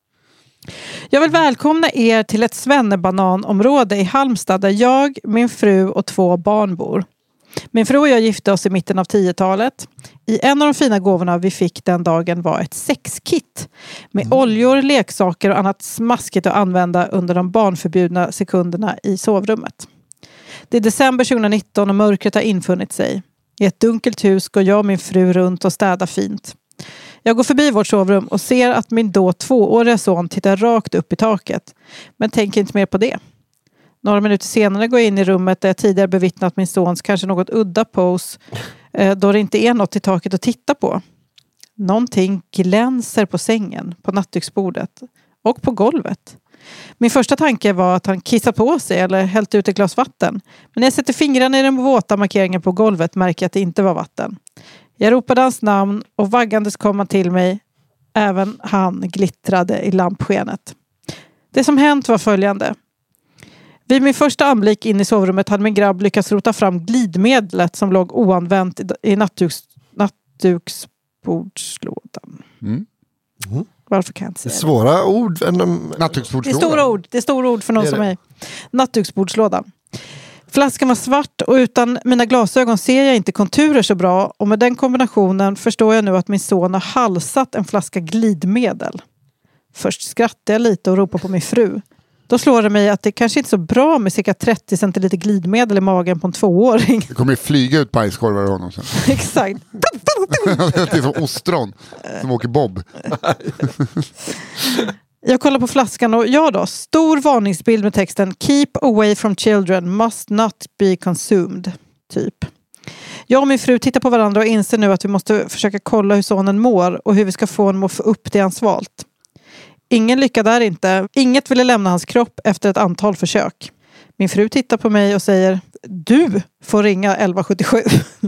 Jag vill välkomna er till ett svennebananområde i Halmstad där jag, min fru och två barn bor. Min fru och jag gifte oss i mitten av tiotalet. I en av de fina gåvorna vi fick den dagen var ett sexkit med mm. oljor, leksaker och annat smaskigt att använda under de barnförbjudna sekunderna i sovrummet. Det är december tjugonitton och mörkret har infunnit sig. I ett dunkelt hus går jag och min fru runt och städar fint. Jag går förbi vårt sovrum och ser att min då tvååriga son tittar rakt upp i taket. Men tänker inte mer på det. Några minuter senare går jag in i rummet där jag tidigare bevittnat min sons kanske något udda pose. Eh, då det inte är något i taket att titta på. Någonting glänser på sängen, på nattduksbordet och på golvet. Min första tanke var att han kissat på sig eller hällt ut ett glas vatten. Men när jag sätter fingrarna i den våta markeringen på golvet märker jag att det inte var vatten. Jag ropade hans namn och vaggandes kom han till mig. Även han glittrade i lampskenet. Det som hänt var följande. Vid min första anblick in i sovrummet hade min grabb lyckats rota fram glidmedlet som låg oanvänt i nattduks, nattduksbordslådan. Mm. Mm. Varför kan jag inte säga det? Svåra ord. Det är stora ord. Det är stora ord för någon som mig. Nattduksbordslådan. Flaskan var svart och utan mina glasögon ser jag inte konturer så bra. Och med den kombinationen förstår jag nu att min son har halsat en flaska glidmedel. Först skrattar jag lite och ropar på min fru. Då slår det mig att det kanske inte är så bra med cirka trettio centiliter glidmedel i magen på en tvååring. Det kommer flyga ut bajskorvar av honom sen. Exakt. Det är som ostron som åker bob. Jag kollar på flaskan och ja då, stor varningsbild med texten Keep away from children, must not be consumed, typ. Jag och min fru tittar på varandra och inser nu att vi måste försöka kolla hur sonen mår och hur vi ska få honom att få upp det han svalt. Ingen lycka där inte. Inget ville lämna hans kropp efter ett antal försök. Min fru tittar på mig och säger du får ringa elva sjuttiosju.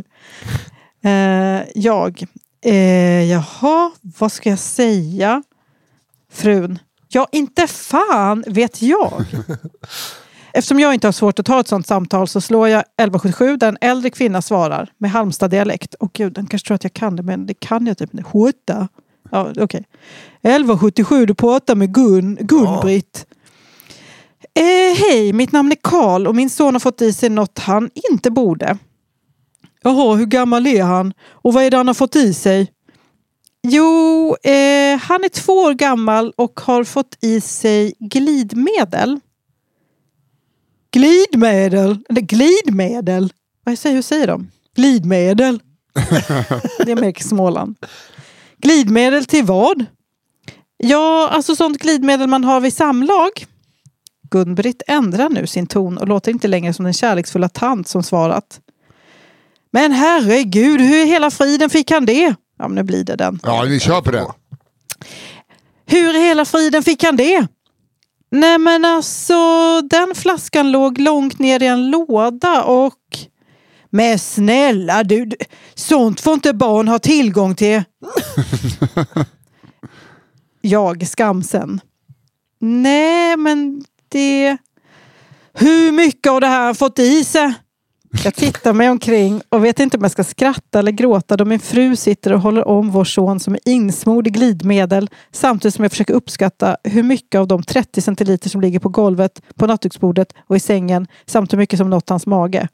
eh, jag. Eh, jaha, vad ska jag säga? Frun. Ja, inte fan vet jag. Eftersom jag inte har svårt att ta ett sånt samtal så slår jag elva sjuttiosju där en äldre kvinna svarar med Halmstad-dialekt. Åh gud, den kanske tror att jag kan det, men det kan jag typ inte. Håta. Ja, okej. Okay. elva sjuttiosju, du pratar med Gun, Gun-Britt. Ja. Eh, hej, mitt namn är Karl och min son har fått i sig något han inte borde. Jaha, hur gammal är han? Och vad är det han har fått i sig? Jo, eh, han är två år gammal och har fått i sig glidmedel. Glidmedel. Eller glidmedel. Vad säger, hur säger de? Glidmedel. Det är mer Småland. Glidmedel till vad? Ja, alltså sånt glidmedel man har vid samlag. Gun-Britt ändrar nu sin ton och låter inte längre som den kärleksfulla tant som svarat. Men herregud, hur i hela friden fick han det? Ja, men nu blir det den. Ja, vi kör på det. Hur i hela friden fick han det? Nej, men alltså, den flaskan låg långt ner i en låda och... Men snälla du, sånt får inte barn ha tillgång till. Jag skamsen. Nej, men det... Hur mycket av det här har fått i sig? Jag tittar mig omkring och vet inte om jag ska skratta eller gråta då min fru sitter och håller om vår son som är insmord i glidmedel samtidigt som jag försöker uppskatta hur mycket av de trettio centiliter som ligger på golvet, på nattduksbordet och i sängen samt hur mycket som nått hans mage.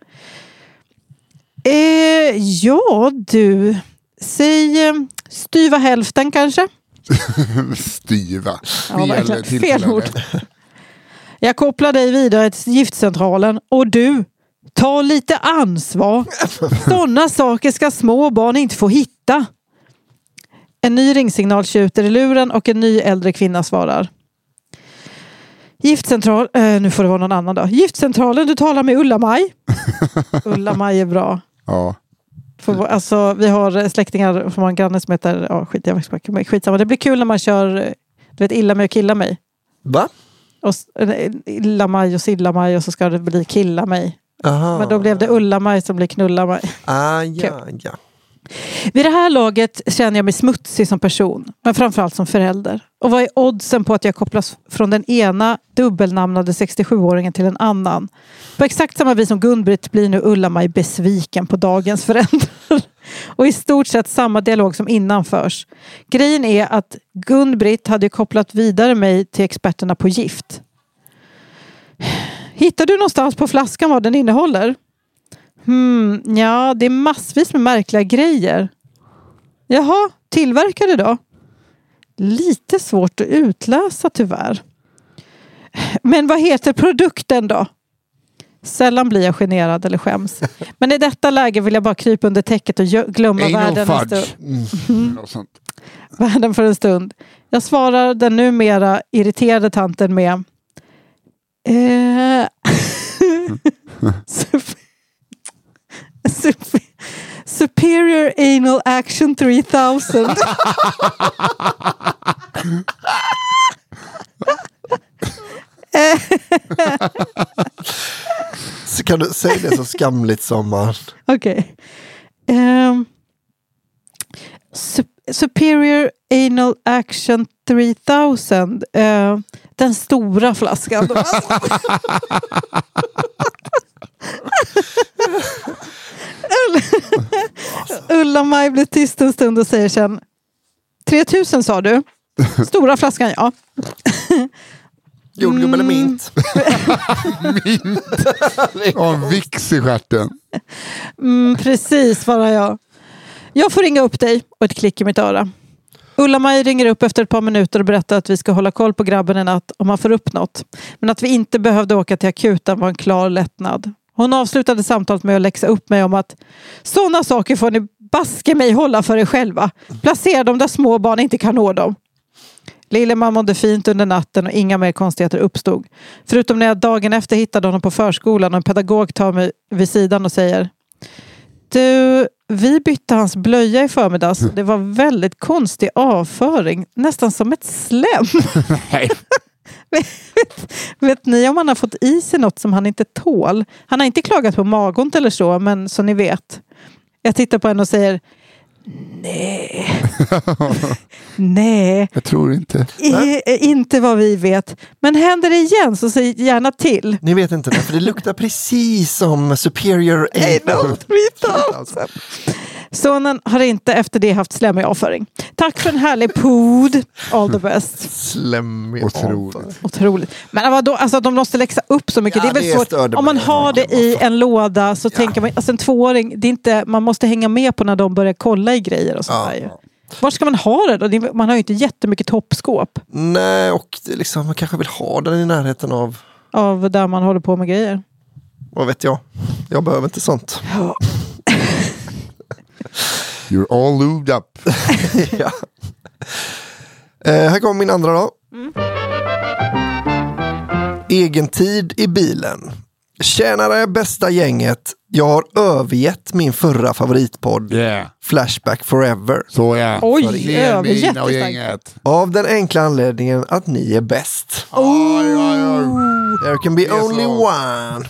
Eh, ja, du. Säg eh, styva hälften kanske. Styva. Ja, fel, fel ord. Jag kopplar dig vidare till giftcentralen och du, ta lite ansvar. Sådana saker ska små barn inte få hitta. En ny ringsignal tjuter i luren och en ny äldre kvinna svarar. Giftcentral, eh, nu får det vara någon annan då. Giftcentralen, du talar med Ulla-Maj. Ulla-Maj är bra. Ja. För, alltså, vi har släktingar från en granne som heter, ja, skit, jag vet, skitsamma. Det blir kul när man kör, du vet, illa mig och killa mig. Va? Och, illa mig och silla mig och så ska det bli killa mig. Aha. Men då blev det Ulla-Maj som blir knulla mig. Ah, ja, ja. Vid det här laget känner jag mig smutsig som person, men framförallt som förälder. Och vad är oddsen på att jag kopplas från den ena dubbelnamnade sextiosjuåringen till en annan? På exakt samma vis som Gun-Britt blir nu Ulla-Maj besviken på dagens föräldrar. Och i stort sett samma dialog som innan förs. Grejen är att Gun-Britt hade kopplat vidare mig till experterna på gift. Hittar du någonstans på flaskan vad den innehåller? Hmm, ja, det är massvis med märkliga grejer. Jaha, tillverkade då? Lite svårt att utläsa tyvärr. Men vad heter produkten då? Sällan blir jag generad eller skäms. Men i detta läge vill jag bara krypa under täcket och glömma Ain't världen en stund. Mm. Världen för en stund. Jag svarar den numera irriterade tanten med eh... Superior Anal Action three thousand. Så kan du säga det så skamligt som man... Okej. Okay. Um, su- Superior Anal Action three thousand. Uh, den stora flaskan. Ulla-Maj blir tyst en stund och säger sen tre tusen sa du? Stora flaskan, ja. Jordgubb eller mint? Mint. Och vix i stjärten. Mm, precis, svarar jag. Jag får ringa upp dig och ett klick i mitt öra. Ulla-Maj ringer upp efter ett par minuter och berättar att vi ska hålla koll på grabben en natt om han får upp något. Men att vi inte behövde åka till akuten var en klar lättnad. Hon avslutade samtalet med att läxa upp mig om att sådana saker får ni baske mig hålla för er själva. Placera dem där små barn inte kan nå dem. Lilleman mådde fint under natten och inga mer konstigheter uppstod. Förutom när jag dagen efter hittade honom på förskolan och en pedagog tar mig vid sidan och säger: Du, vi bytte hans blöja i förmiddags. Det var väldigt konstig avföring. Nästan som ett slem. Nej. vet, vet ni om han har fått i sig något som han inte tål? Han har inte klagat på magont eller så, men så ni vet. Jag tittar på henne och säger: Nej. Nej. Jag tror inte. I, inte vad vi vet. Men händer det igen så säg gärna till. Ni vet inte det, för det luktar precis som Superior Anal. Sonen har inte efter det haft slemmig avföring. Tack för en härlig pod. All the best. Slemmig Otroligt. avföring. Otroligt. Men vadå, alltså de måste läxa upp så mycket. Ja, det är väl svårt. Om man har det i en låda så ja. tänker man, alltså en tvååring, det är inte, man måste hänga med på när de börjar kolla i grejer och sånt ja. där. Var ska man ha det då? Man har ju inte jättemycket toppskåp. Nej, och det liksom, man kanske vill ha den i närheten av... Av där man håller på med grejer. vad vet jag. Jag behöver inte sånt. You're all lubed up. Ja. Eh, här kommer min andra då. Mm. Egen tid i bilen. Tjänare, bästa gänget. Jag har övergett min förra favoritpodd. Yeah. Flashback Forever. Så ja. Oj, övergett och gänget. Av den enkla anledningen att ni är bäst. Oj, oj, oj. There can be only så. one.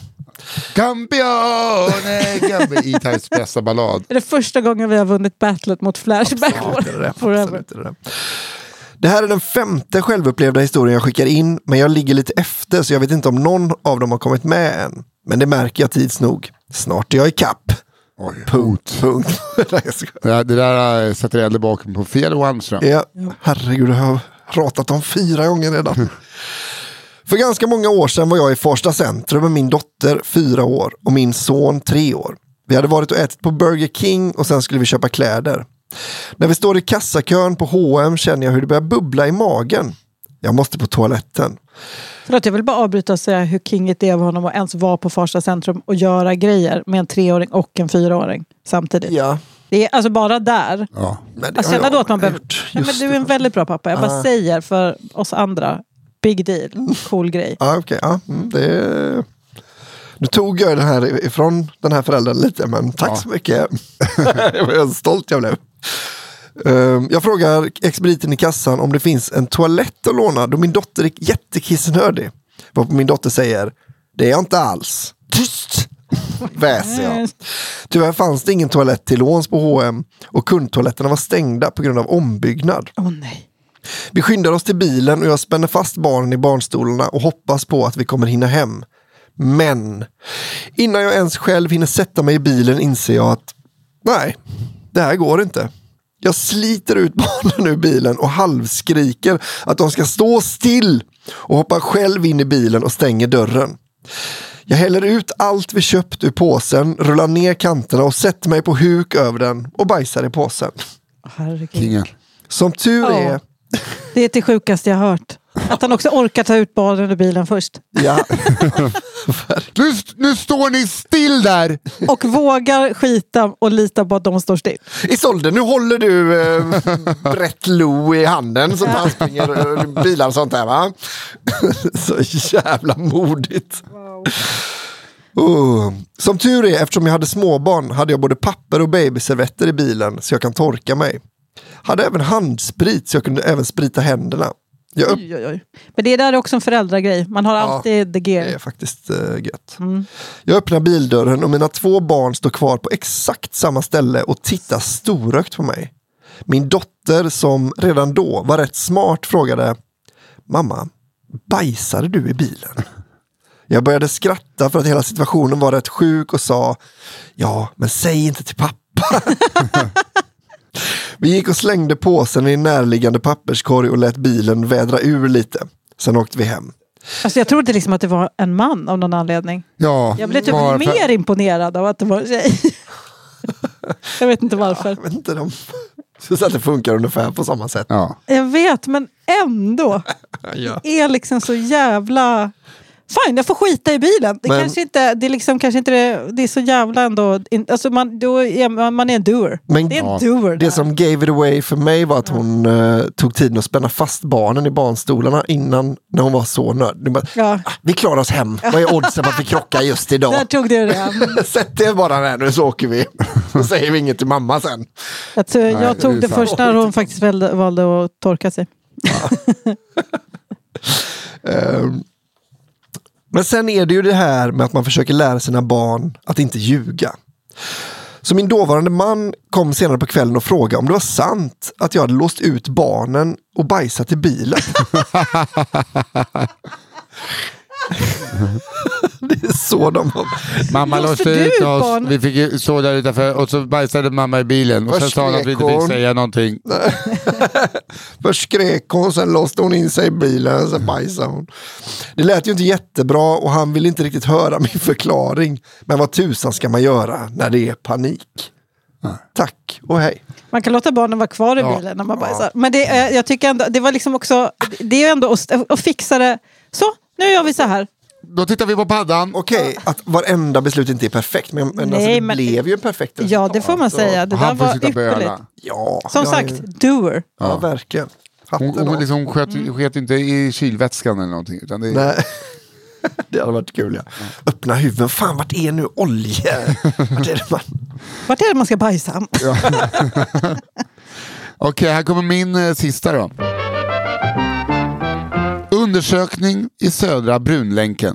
Campione, Campione. E-Types bästa ballad. Det är första gången vi har vunnit battlet mot Flashback Ja, det är det. Forever. Det, är det. Det här är den femte självupplevda historien jag skickar in, men jag ligger lite efter så jag vet inte om någon av dem har kommit med än. Men det märker jag tids nog. Snart är jag i kapp. Oj, punkt. punkt. Ja, det där sätter eld bakom på fel Oneström. Ja, herregud, jag har ratat dem fyra gånger redan. För ganska många år sedan var jag i Farsta centrum med min dotter, fyra år, och min son, tre år. Vi hade varit och ätit på Burger King och sen skulle vi köpa kläder. När vi står i kassakön på H och M känner jag hur det börjar bubbla i magen. Jag måste på toaletten. Förlåt, jag vill bara avbryta och säga hur kingigt det är av honom att ens vara på Farsta centrum och göra grejer med en treåring och en fyraåring samtidigt. Ja. Det är alltså bara där. Ja. Alltså, känna då att man behöver... Ja, men du är en väldigt bra pappa. Jag bara ah. säger för oss andra. Big deal. Cool grej. Ja, okej. Okay, ja. Mm, det är... Nu tog jag den här ifrån den här föräldern lite, men tack ja. så mycket. Jag var stolt jag blev. Uh, jag frågar expediten i kassan om det finns en toalett att låna då min dotter är jättekissnödig. Varpå min dotter säger, det är jag inte alls. Tyst! Väser jag. Tyvärr fanns det ingen toalett till låns på H och M och kundtoaletterna var stängda på grund av ombyggnad. Åh oh, nej. Vi skyndar oss till bilen och jag spänner fast barnen i barnstolarna och hoppas på att vi kommer hinna hem. Men innan jag ens själv hinner sätta mig i bilen inser jag att nej, det här går inte. Jag sliter ut barnen ur bilen och halvskriker att de ska stå still och hoppar själv in i bilen och stänger dörren. Jag häller ut allt vi köpt ur påsen, rullar ner kanterna och sätter mig på huk över den och bajsar i påsen. Herregud. Som tur ja. är... Det är det sjukaste jag har hört. Att han också orkar ta ut barnen ur bilen först. Ja. nu, nu står ni still där. Och vågar skita och lita på att de står still. Isolde, nu håller du eh, Brett Lo i handen som han springer bilar och sånt där, va? Så jävla modigt. Wow. Oh. Som tur är, eftersom jag hade småbarn hade jag både papper och babyservetter i bilen så jag kan torka mig. Hade även handsprit så jag kunde även sprita händerna. Jag upp... oj, oj, oj. Men det där är också en föräldragrej. Man har ja, alltid the gear. Det är faktiskt uh, gött. Mm. Jag öppnar bildörren och mina två barn står kvar på exakt samma ställe och tittar storögt på mig. Min dotter som redan då var rätt smart frågade: mamma, bajsade du i bilen? Jag började skratta för att hela situationen var rätt sjuk och sa: ja, men säg inte till pappa. Vi gick och slängde påsen i en närliggande papperskorg och lät bilen vädra ur lite. Sen åkte vi hem. Alltså jag trodde liksom att det var en man av någon anledning. Ja, jag blev typ var... mer imponerad av att det var en tjej. Jag vet inte varför. Ja, jag vet inte, de... så att det funkar ungefär på samma sätt. Ja. Jag vet, men ändå. Ja. Det är liksom så jävla... Fine, jag får skita i bilen. Det, men, kanske inte, det är liksom kanske inte det, det är så jävla ändå. Alltså man, då är, man är en doer. Men, det är en ja, doer. Det som gave it away för mig var att hon uh, tog tiden att spänna fast barnen i barnstolarna innan när hon var så nöjd. Ja. Ah, vi klarar oss hem. Vad är oddsen på att vi krockar just idag? Där tog det det. Sätt det bara där nu så åker vi. Så säger vi inget till mamma sen. Att, uh, jag Nej, tog det, det först när hon faktiskt valde, valde att torka sig. Ja. um, Men sen är det ju det här med att man försöker lära sina barn att inte ljuga. Så min dåvarande man kom senare på kvällen och frågade om det var sant att jag hade låst ut barnen och bajsat i bilen. Det är så de har... Mamma låste ut oss. Barn? Vi fick stå där utanför och så bajsade mamma i bilen. Och sen sa hon att vi inte fick säga någonting. Först skrek hon, sen låste hon in sig i bilen och sen bajsade hon. Det lät ju inte jättebra och han ville inte riktigt höra min förklaring. Men vad tusan ska man göra när det är panik? Nej. Tack och hej. Man kan låta barnen vara kvar i bilen ja. när man bajsar. Men det, jag tycker ändå, det var liksom också, det är ju ändå att, att fixa det. Så, nu gör vi så här. då tittar vi på paddan. Okej, okay, att varenda beslut inte är perfekt. Men, men Nej, alltså, det men, blev ju en perfekt resultat. Ja, det får man säga. Det där var ypperligt. Ja, som jag sagt, är... doer. Ja, ja verkligen. Hon, hon liksom sköt, mm. sköt inte i kylvätskan eller någonting. Utan det... Nej. Det hade varit kul, ja. ja. Öppna huvudet. Fan, vart är nu olja? Vart är det man... Vart är det man ska bajsa? Ja. Okej, okay, här kommer min eh, sista då. Undersökning i södra Brunlänken.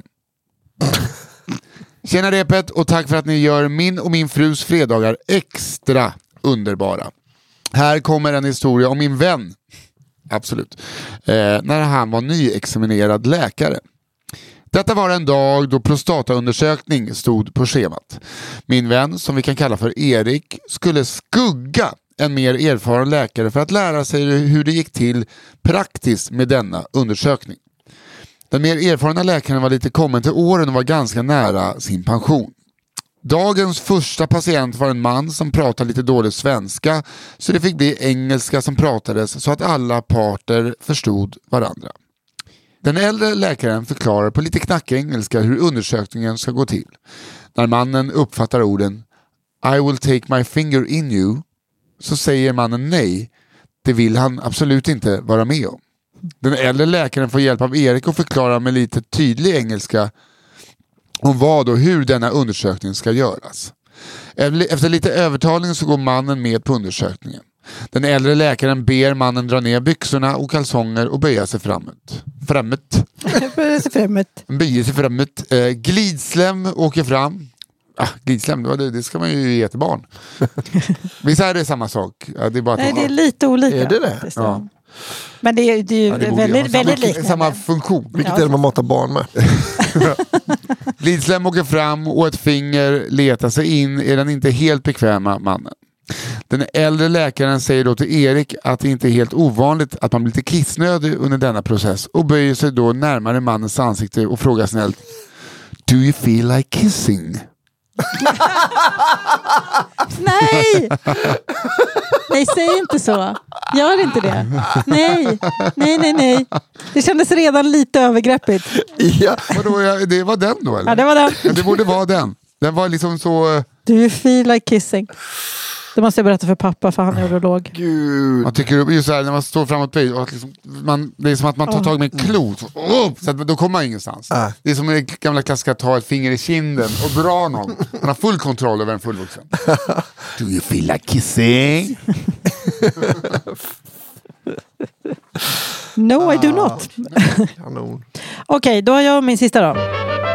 Tjena repet och tack för att ni gör min och min frus fredagar extra underbara. Här kommer en historia om min vän. Absolut. Eh, när han var nyexaminerad läkare. Detta var en dag då prostataundersökning stod på schemat. Min vän, som vi kan kalla för Erik, skulle skugga en mer erfaren läkare för att lära sig hur det gick till praktiskt med denna undersökning. Den mer erfarna läkaren var lite kommen till åren och var ganska nära sin pension. Dagens första patient var en man som pratade lite dålig svenska, så det fick bli engelska som pratades så att alla parter förstod varandra. Den äldre läkaren förklarar på lite knackig engelska hur undersökningen ska gå till. När mannen uppfattar orden I will take my finger in you, så säger mannen nej. Det vill han absolut inte vara med om. Den äldre läkaren får hjälp av Erik och förklarar med lite tydlig engelska om vad och hur denna undersökning ska göras. Efter lite övertalning så går mannen med på undersökningen. Den äldre läkaren ber mannen dra ner byxorna och kalsonger och böja sig framåt. Framåt. Böja sig framåt. Böja sig framåt. Eh, glidslem åker fram. Ah, glidslem, det, det ska man ju ge till barn. Visst är det samma sak? Ja, det är bara Nej, det är lite olika. Är det det? Ja. Men det är, det är ju ja, det väldigt, väldigt liknande. Samma funktion. Vilket ja. är det man matar barn med? Glidslem åker fram och ett finger letar sig in i den inte helt bekväma mannen. Den äldre läkaren säger då till Erik att det inte är helt ovanligt att man blir lite kissnödig under denna process och böjer sig då närmare mannens ansikte och frågar snällt: Do you feel like kissing? Nej! Nej, säg inte så. Gör inte det. Nej, nej, nej, nej. Det kändes redan lite övergreppigt. Ja. Vadå, det var den då eller? Ja, det var den. Ja, det borde vara den. Den var liksom så... Do you feel like kissing? Det måste jag berätta för pappa, för han är urolog. Gud. Man tycker just så här, när man står framåt och att liksom, man, det är som att man tar tag med en klot. Så, oh, så att, då kommer man ingenstans. Äh. Det är som det gamla klassiska att ta ett finger i kinden och dra någon. Man har full kontroll över en fullvuxen. Do you feel like kissing? No, I do not. Okej, okay, då har jag min sista då.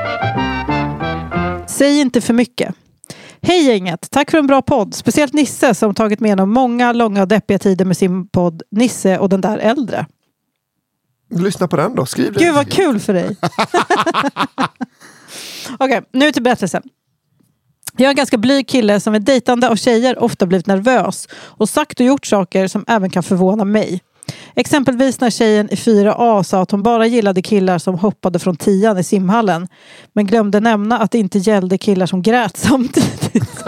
Säg inte för mycket. Hej gänget, tack för en bra podd. Speciellt Nisse som tagit med om många långa och deppiga tider med sin podd Nisse och den där äldre. Lyssna på den då, skriv det. Gud vad kul för dig. Okej, okay, nu till berättelsen. Jag är en ganska blyg kille som är dejtande av tjejer ofta blivit nervös och sagt och gjort saker som även kan förvåna mig. Exempelvis när tjejen i fyra A sa att hon bara gillade killar som hoppade från tian i simhallen, men glömde nämna att det inte gällde killar som grät samtidigt.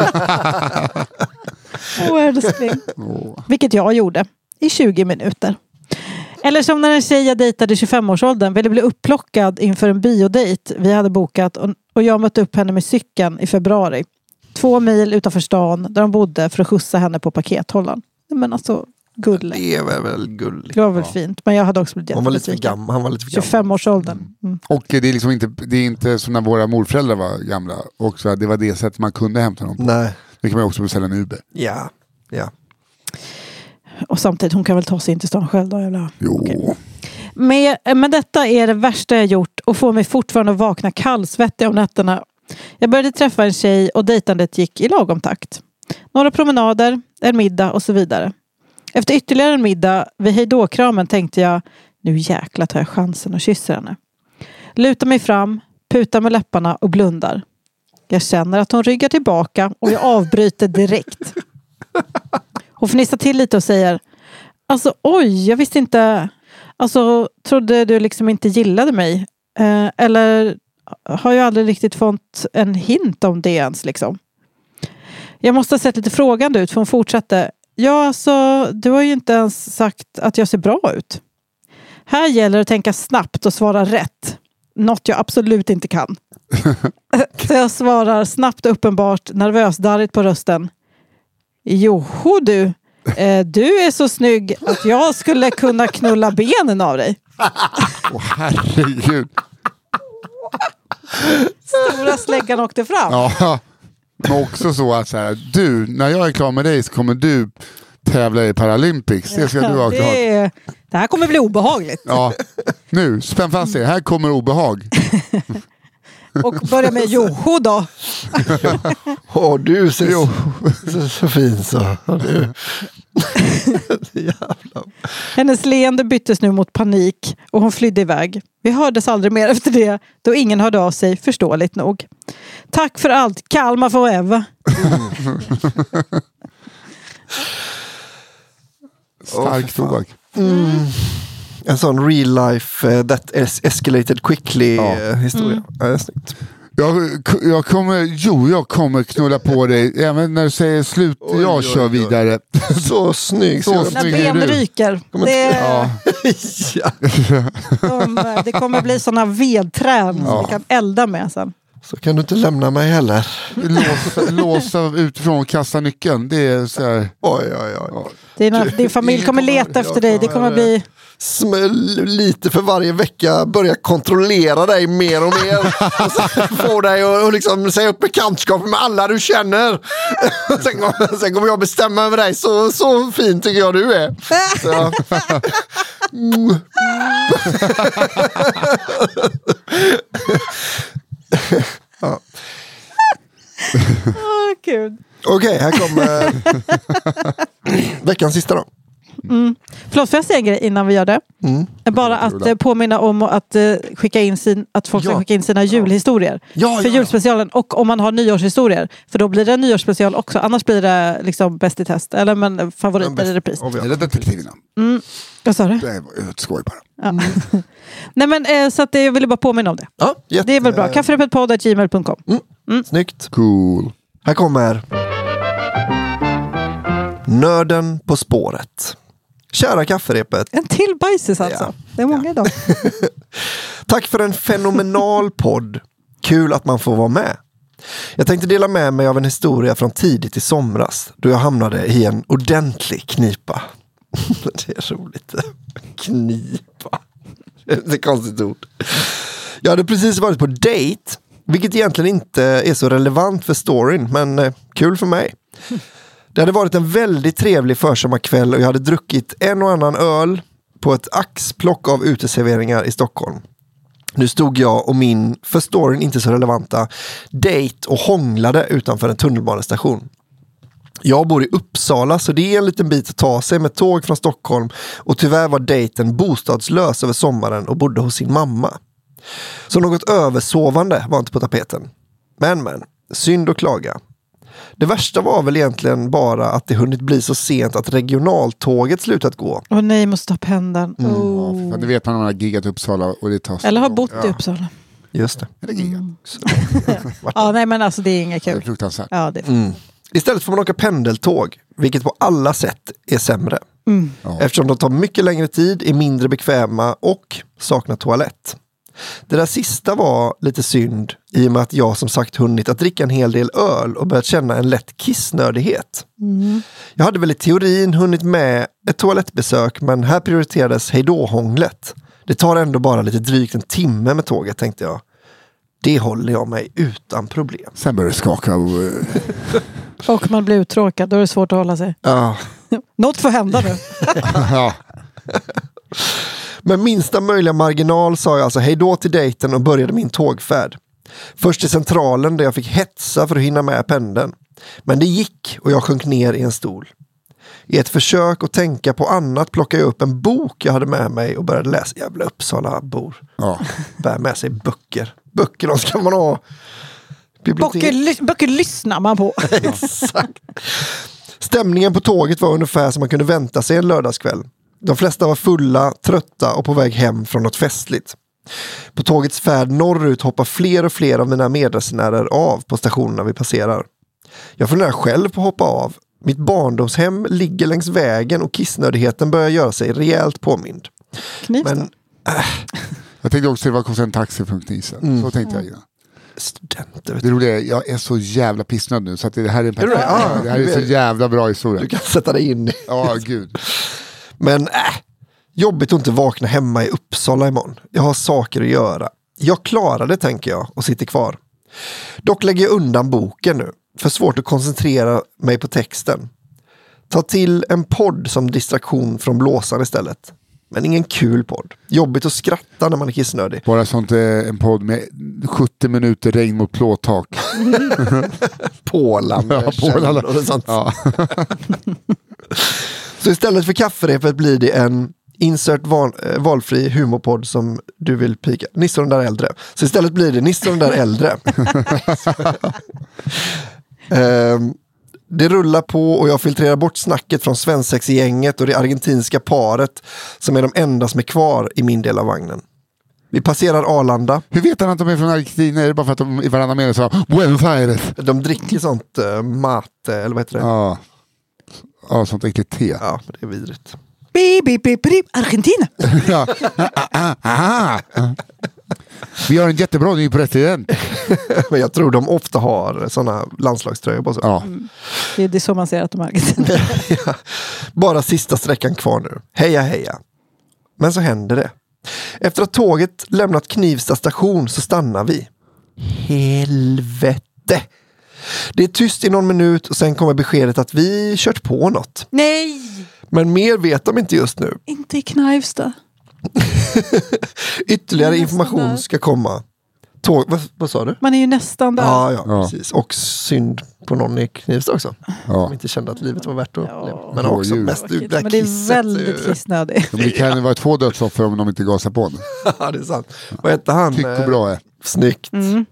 oh, Vilket jag gjorde i tjugo minuter. Eller som när en tjej jag dejtade i tjugofem-årsåldern ville bli upplockad inför en biodejt vi hade bokat, och jag mötte upp henne med cykeln i februari. Två mil utanför stan där de bodde för att skjutsa henne på pakethållaren. Men alltså... Gulle. Det är väl gulligt. Det var väl ja. fint, men jag hade också blivit han var lite för gammal. Han var lite för gammal. tjugofem-årsåldern. Mm. Och det är liksom inte, det är inte som när våra morföräldrar var gamla. Och så det var det sättet man kunde hämta dem på. Nej. Det kan man också beställa en Uber. Ja, ja. Och samtidigt, hon kan väl ta sig in till stan själv då? Jävla. Jo. Okay. Men, men detta är det värsta jag gjort och får mig fortfarande att vakna kallsvettig om nätterna. Jag började träffa en tjej och dejtandet gick i lagom takt. Några promenader, en middag och så vidare. Efter ytterligare en middag vid hejdå-kramen tänkte jag, nu jäkla tar jag chansen och kysser henne. Lutar mig fram, putar med läpparna och blundar. Jag känner att hon ryggar tillbaka och jag avbryter direkt. Hon fnissar till lite och säger, alltså oj, jag visste inte, alltså trodde du liksom inte gillade mig. Eh, eller har jag aldrig riktigt fått en hint om det ens liksom. Jag måste ha sett lite frågande ut för hon fortsatte, ja, alltså, du har ju inte ens sagt att jag ser bra ut. Här gäller det att tänka snabbt och svara rätt. något jag absolut inte kan. Så jag svarar snabbt och uppenbart, nervöst, darrigt på rösten. Joho du, eh, du är så snygg att jag skulle kunna knulla benen av dig. Åh oh, herregud. Stora släggan åkte fram. Ja, men också så att så här, du, när jag är klar med dig så kommer du tävla i Paralympics. Det ska du ha klart. Det, det här kommer bli obehagligt. Ja, nu, spänn fast er. Här kommer obehag. Och börja med joho då. Åh, du ser så, så, så fin så. Du. Jävlar. Hennes leende byttes nu mot panik och hon flydde iväg. Vi hördes aldrig mer efter det, då ingen hörde av sig, förståeligt nog. Tack för allt, Kalmar forever. Stark tobak. Mm. En sån real life uh, that es- escalated quickly ja. uh, historia. Mm. Ja, det är snyggt. Jag, jag kommer, jo, jag kommer knulla på dig även när du säger slut. Oj, jag oj, kör oj. vidare. Så snygg. Så när snygg ben ryker. Det, ja. de, det kommer bli såna vedträn ja. som vi kan elda med sen. Så kan du inte lämna mig heller. Låsa, låsa utifrån och kasta nyckeln. Det är så här. Oj, oj, oj. Din, din familj kommer leta efter dig. Det kommer bli... Smäll lite för varje vecka, börja kontrollera dig mer och mer. Och så få dig och, och liksom säga upp bekantskap med alla du känner. sen, sen kommer jag bestämma över dig. Så, så fin tycker jag du är. Så. Mm. Ja. Åh, Gud. Okej, här kommer veckans sista då. Mm. Förlåt, får jag säga en grej innan vi gör det? Mm. Bara att eh, påminna om att, eh, skicka in sin, att folk ska ja. skicka in sina julhistorier ja, för ja, julspecialen. Och om man har nyårshistorier, för då blir det en nyårsspecial också. Annars blir det liksom bäst i test. Eller men favorit eller repris. Eller detektiverna. Mm. Vad sa du? Det är ett skoj bara. Ja. Nej men eh, så att jag ville bara påminna om det. Ja, jätte... Det är väl bra. kafferepetpodd snabel-a gmail punkt com. Mm. Mm. Snyggt. Cool. Här kommer Nörden på spåret. Kära kafferepet. En till bajsis alltså. Ja. Det är många ja. idag. Tack för en fenomenal podd. Kul att man får vara med. Jag tänkte dela med mig av en historia från tidigt i somras då jag hamnade i en ordentlig knipa. Det är roligt. Knipa. Det är konstigt ord. Jag hade precis varit på date, vilket egentligen inte är så relevant för storyn, men eh, kul för mig. Det hade varit en väldigt trevlig försommarkväll och jag hade druckit en och annan öl på ett axplock av uteserveringar i Stockholm. Nu stod jag och min, för storyn inte så relevanta, date och hånglade utanför en tunnelbanestation. Jag bor i Uppsala så det är en liten bit att ta sig med tåg från Stockholm och tyvärr var dejten bostadslös över sommaren och bodde hos sin mamma. Så något översovande var inte på tapeten. Men men, synd och klaga. Det värsta var väl egentligen bara att det hunnit bli så sent att regionaltåget slutat gå. Åh nej, måste ta pendeln. Mm. Oh. Ja, det vet man om man har giggat i Uppsala och det tar eller har bott ja. i Uppsala. Just det. Eller giggat. Mm. Ja, nej men alltså det är inget kul. Det är fruktansvärt. Ja, det är mm. Istället får man åka pendeltåg, vilket på alla sätt är sämre. Mm. Ja. Eftersom de tar mycket längre tid, är mindre bekväma och saknar toalett. Det där sista var lite synd i och med att jag som sagt hunnit att dricka en hel del öl och börjat känna en lätt kissnödighet. Mm. Jag hade väl i teorin hunnit med ett toalettbesök, men här prioriterades hejdå-hånglet. Det tar ändå bara lite drygt en timme med tåget, tänkte jag. Det håller jag mig utan problem. Sen börjar det skaka. Och, och man blir uttråkad, då är det svårt att hålla sig. Ja. Något får hända nu. Ja. Med minsta möjliga marginal sa jag alltså hej då till dejten och började min tågfärd. Först till centralen där jag fick hetsa för att hinna med pendeln. Men det gick och jag sjönk ner i en stol. I ett försök att tänka på annat plockade jag upp en bok jag hade med mig och började läsa. Jävla Uppsala-bor. Ja. Bär med sig böcker. Böcker, de ska man ha. Böcker, böcker lyssnar man på. Exakt. Stämningen på tåget var ungefär som man kunde vänta sig en lördagskväll. De flesta var fulla, trötta och på väg hem från något festligt. På tågets färd norrut hoppar fler och fler av mina medresenärer av på stationerna vi passerar. Jag funderar själv på att hoppa av. Mitt barndomshem ligger längs vägen och kissnödigheten börjar göra sig rejält påmind. Knivsta. Men Äh. Jag tänkte också att det var kostar en taxi från Knisen. Mm. Så tänkte jag innan. Studenter. Det roliga är, jag är så jävla pissnöd nu så att det här är en perfekt. Ja, det här är så jävla bra historia. Du kan sätta dig in i. Ja, gud. Men äh, jobbigt att inte vakna hemma i Uppsala imorgon. Jag har saker att göra. Jag klarar det, tänker jag, och sitter kvar. Dock lägger jag undan boken nu. För svårt att koncentrera mig på texten. Ta till en podd som distraktion från blåsan istället. Men ingen kul podd. Jobbigt att skratta när man är kissnödig. Bara sånt, en podd med sjuttio minuter regn mot plåttak. Pålan. Ja, Pålan. Och sånt. Ja. Så istället för kafferepet blir det en insert val, valfri humorpodd som du vill pika. Nisse och den där äldre. Så istället blir det Nisse och den där äldre. um, Det rullar på och jag filtrerar bort snacket från svensexgänget och det argentinska paret som är de enda som är kvar i min del av vagnen. Vi passerar Arlanda. Hur vet han att de är från Argentina? Är det bara för att de i varandra med så Buenos Aires? De dricker sånt uh, mate, eller vad heter det? Ja, ja sånt äckligt te. Ja, det är vidrigt. Beep, beep, beep, beep, Argentina! Ja. Ah, ah, ah. Vi har en jättebra ny president. Men jag tror de ofta har såna landslagströjor på sig. Ja. Mm. Det, det är så man ser att de är Argentina. Ja. Bara sista sträckan kvar nu. Heja, heja. Men så händer det. Efter att tåget lämnat Knivsta station så stannar vi. Helvete! Det är tyst i någon minut och sen kommer beskedet att vi kört på något. Nej! Men mer vet de inte just nu. Inte i Knivsta. Ytterligare information ska komma. Tåg, vad, vad sa du? Man är ju nästan där. Ja, ja, ja, precis. Och synd på någon i Knivsta också. Ja. Som inte kände att livet var värt att ja. leva. Men också Djur. mest ut det Men det är väldigt kissnödigt. Det kan ju vara två dödsoffer om de inte gasar på den. Ja, det är sant. Vad heter han? Tycker bra är. Snyggt. Mm.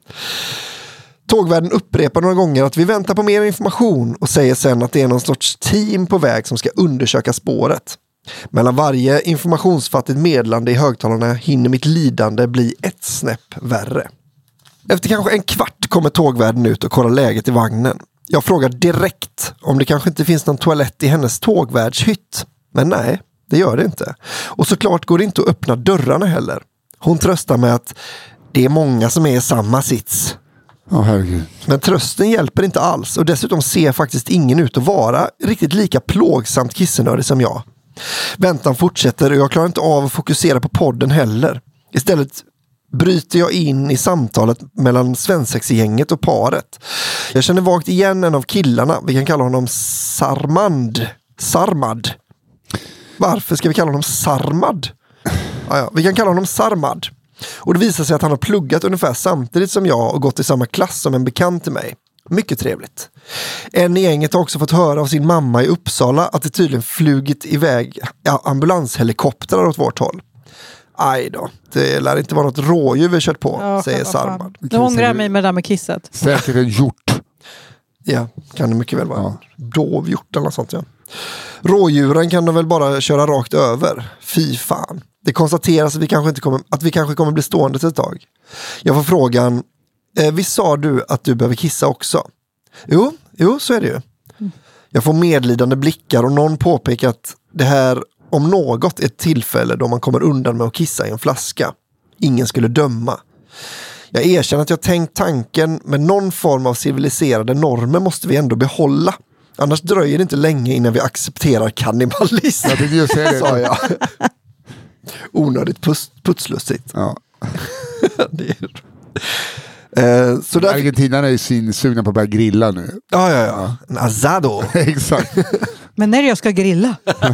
Tågvärden upprepar några gånger att vi väntar på mer information och säger sen att det är någon sorts team på väg som ska undersöka spåret. Mellan varje informationsfattigt meddelande i högtalarna hinner mitt lidande bli ett snäpp värre. Efter kanske en kvart kommer tågvärden ut och kollar läget i vagnen. Jag frågar direkt om det kanske inte finns någon toalett i hennes tågvärdshytt. Men nej, det gör det inte. Och såklart går det inte att öppna dörrarna heller. Hon tröstar med att det är många som är i samma sits. Oh, herregud. Men trösten hjälper inte alls och dessutom ser faktiskt ingen ut att vara riktigt lika plågsamt kissenördig som jag. Väntan fortsätter och jag klarar inte av att fokusera på podden heller. Istället bryter jag in i samtalet mellan svensexgänget och paret. Jag känner vagt igen en av killarna. Vi kan kalla honom Sarmand. Sarmad. Varför ska vi kalla honom Sarmad? Ja, ja. Vi kan kalla honom Sarmad. Och det visar sig att han har pluggat ungefär samtidigt som jag och gått i samma klass som en bekant till mig. Mycket trevligt. En i gänget har också fått höra av sin mamma i Uppsala att det tydligen flugit iväg ambulanshelikoptrar åt vårt håll. Aj då, det lär inte vara något rådjur vi kört på, ja, säger Sarmad. Nu ångrar jag mig med det där med kisset. Säkert en hjort. Ja, kan det mycket väl vara. Ja. Dovhjort eller något sånt, ja. Rådjuren kan de väl bara köra rakt över. Fy fan. Det konstateras att vi kanske, inte kommer, att vi kanske kommer bli stående till ett tag. Jag får frågan, eh, visst sa du att du behöver kissa också? Jo, jo så är det ju. Mm. Jag får medlidande blickar och någon påpekar att det här om något är ett tillfälle då man kommer undan med att kissa i en flaska. Ingen skulle döma. Jag erkänner att jag tänkt tanken, men någon form av civiliserade normer måste vi ändå behålla. Annars dröjer det inte länge innan vi accepterar kannibalism. Jag just säga det. Sa jag. Onödigt puts, putslustigt. Ja. Det är... eh, så där... Argentinarna är sin sugna på att börja grilla nu. Ja, ja, ja. En asado. Exakt. Men när jag ska grilla.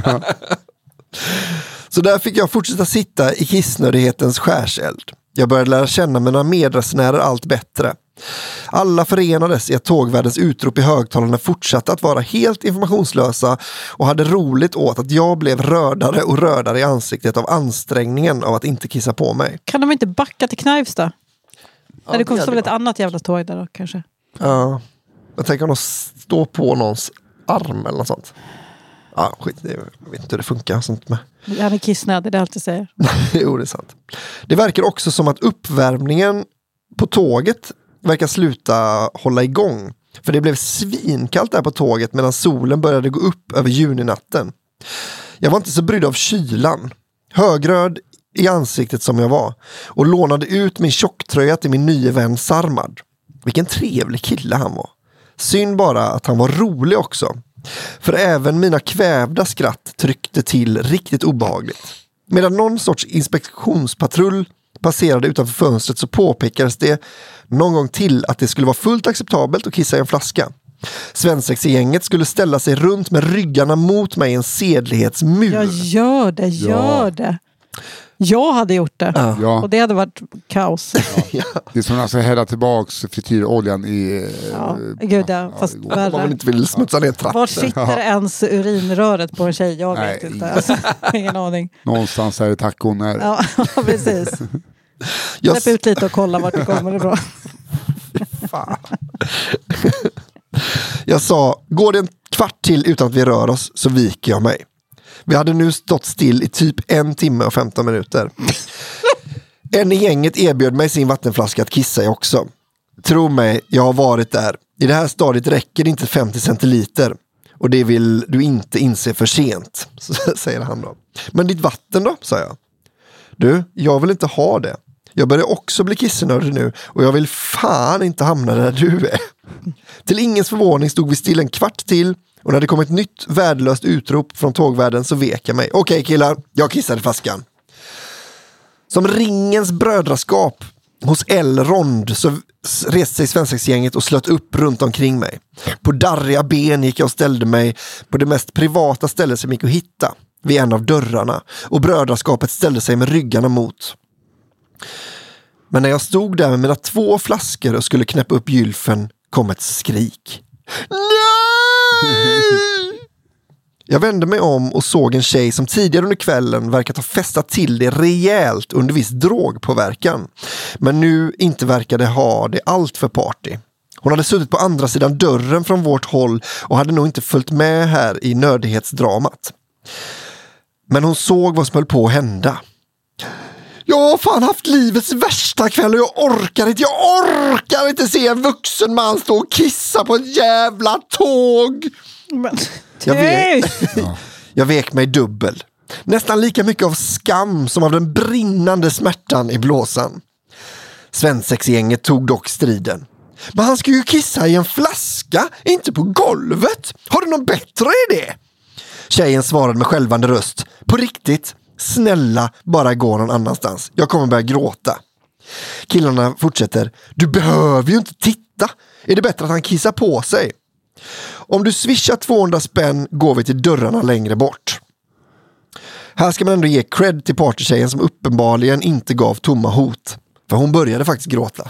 Så där fick jag fortsätta sitta i kissnödighetens skärseld. Jag började lära känna mina medresenärer allt bättre. Alla förenades i att tågvärdens utrop i högtalarna fortsatte att vara helt informationslösa och hade roligt åt att jag blev rördare och rördare i ansiktet av ansträngningen av att inte kissa på mig. Kan de inte backa till Knivsta? Ja, det kommer stå väl ett jag. annat jävla tåg där då kanske. Ja, jag tänker om de står på någons arm eller något sånt. Ja, skit, det, jag vet inte hur det funkar sånt med. Han är kissnödig, det är allt jag säger. Jo, det är sant. Det verkar också som att uppvärmningen på tåget verkar sluta hålla igång. För det blev svinkallt där på tåget medan solen började gå upp över juninatten. Jag var inte så brydd av kylan. Högröd i ansiktet som jag var och lånade ut min tjocktröja till min nya vän Sarmad. Vilken trevlig kille han var. Synd bara att han var rolig också. För även mina kvävda skratt tryckte till riktigt obehagligt. Medan någon sorts inspektionspatrull passerade utanför fönstret så påpekades det någon gång till att det skulle vara fullt acceptabelt att kissa i en flaska. Svensexgänget skulle ställa sig runt med ryggarna mot mig i en sedlighetsmur. Jag gör det, gör ja. det. Jag hade gjort det. Ja. Och det hade varit kaos. Ja. Det är som alltså hälla tillbaks frityroljan i... Ja, gud ja. Fast ja. Man vill inte vill smutsa ner trappen. Var sitter ja. ens urinröret på en tjej? Jag Nej, vet inte. Alltså, ingen aning. Någonstans är det tacon här. Ja, precis. Släpp ut lite och kolla vart det kommer ifrån. Fan. Jag sa, går det en kvart till utan att vi rör oss så viker jag mig. Vi hade nu stått still i typ en timme och femton minuter. En i gänget erbjöd mig sin vattenflaska att kissa i också. Tro mig, jag har varit där. I det här stadiet räcker det inte femtio centiliter. Och det vill du inte inse för sent, säger han då. Men ditt vatten då, sa jag. Du, jag vill inte ha det. Jag börjar också bli kissnödig nu och jag vill fan inte hamna där du är. Till ingens förvåning stod vi still en kvart till och när det kom ett nytt värdelöst utrop från tågvärden så vek jag mig. Okej killar, jag kissade flaskan. Som ringens brödraskap hos Elrond så reste sig svensexgänget och slöt upp runt omkring mig. På darriga ben gick jag och ställde mig på det mest privata stället som gick att hitta, vid en av dörrarna, och brödraskapet ställde sig med ryggarna mot. Men när jag stod där med mina två flaskor och skulle knäppa upp gylfen kom ett skrik. Nej! Jag vände mig om och såg en tjej som tidigare under kvällen verkat ha festat till det rejält under viss drogpåverkan. Men nu inte verkade ha det allt för party. Hon hade suttit på andra sidan dörren från vårt håll och hade nog inte följt med här i nördighetsdramat. Men hon såg vad som höll på att hända. Jag har fan haft livets värsta kväll och jag orkar inte, jag orkar inte se en vuxen man stå och kissa på ett jävla tåg. Men, jag, vek, jag vek mig dubbel. Nästan lika mycket av skam som av den brinnande smärtan i blåsan. Svensexgänget tog dock striden. Men han ska ju kissa i en flaska, inte på golvet. Har du någon bättre idé? Tjejen svarade med skälvande röst. På riktigt? Snälla, bara gå någon annanstans. Jag kommer börja gråta. Killarna fortsätter. Du behöver ju inte titta. Är det bättre att han kissar på sig? Om du swishar tvåhundra spänn går vi till dörrarna längre bort. Här ska man ändå ge cred till partytjejen som uppenbarligen inte gav tomma hot. För hon började faktiskt gråta.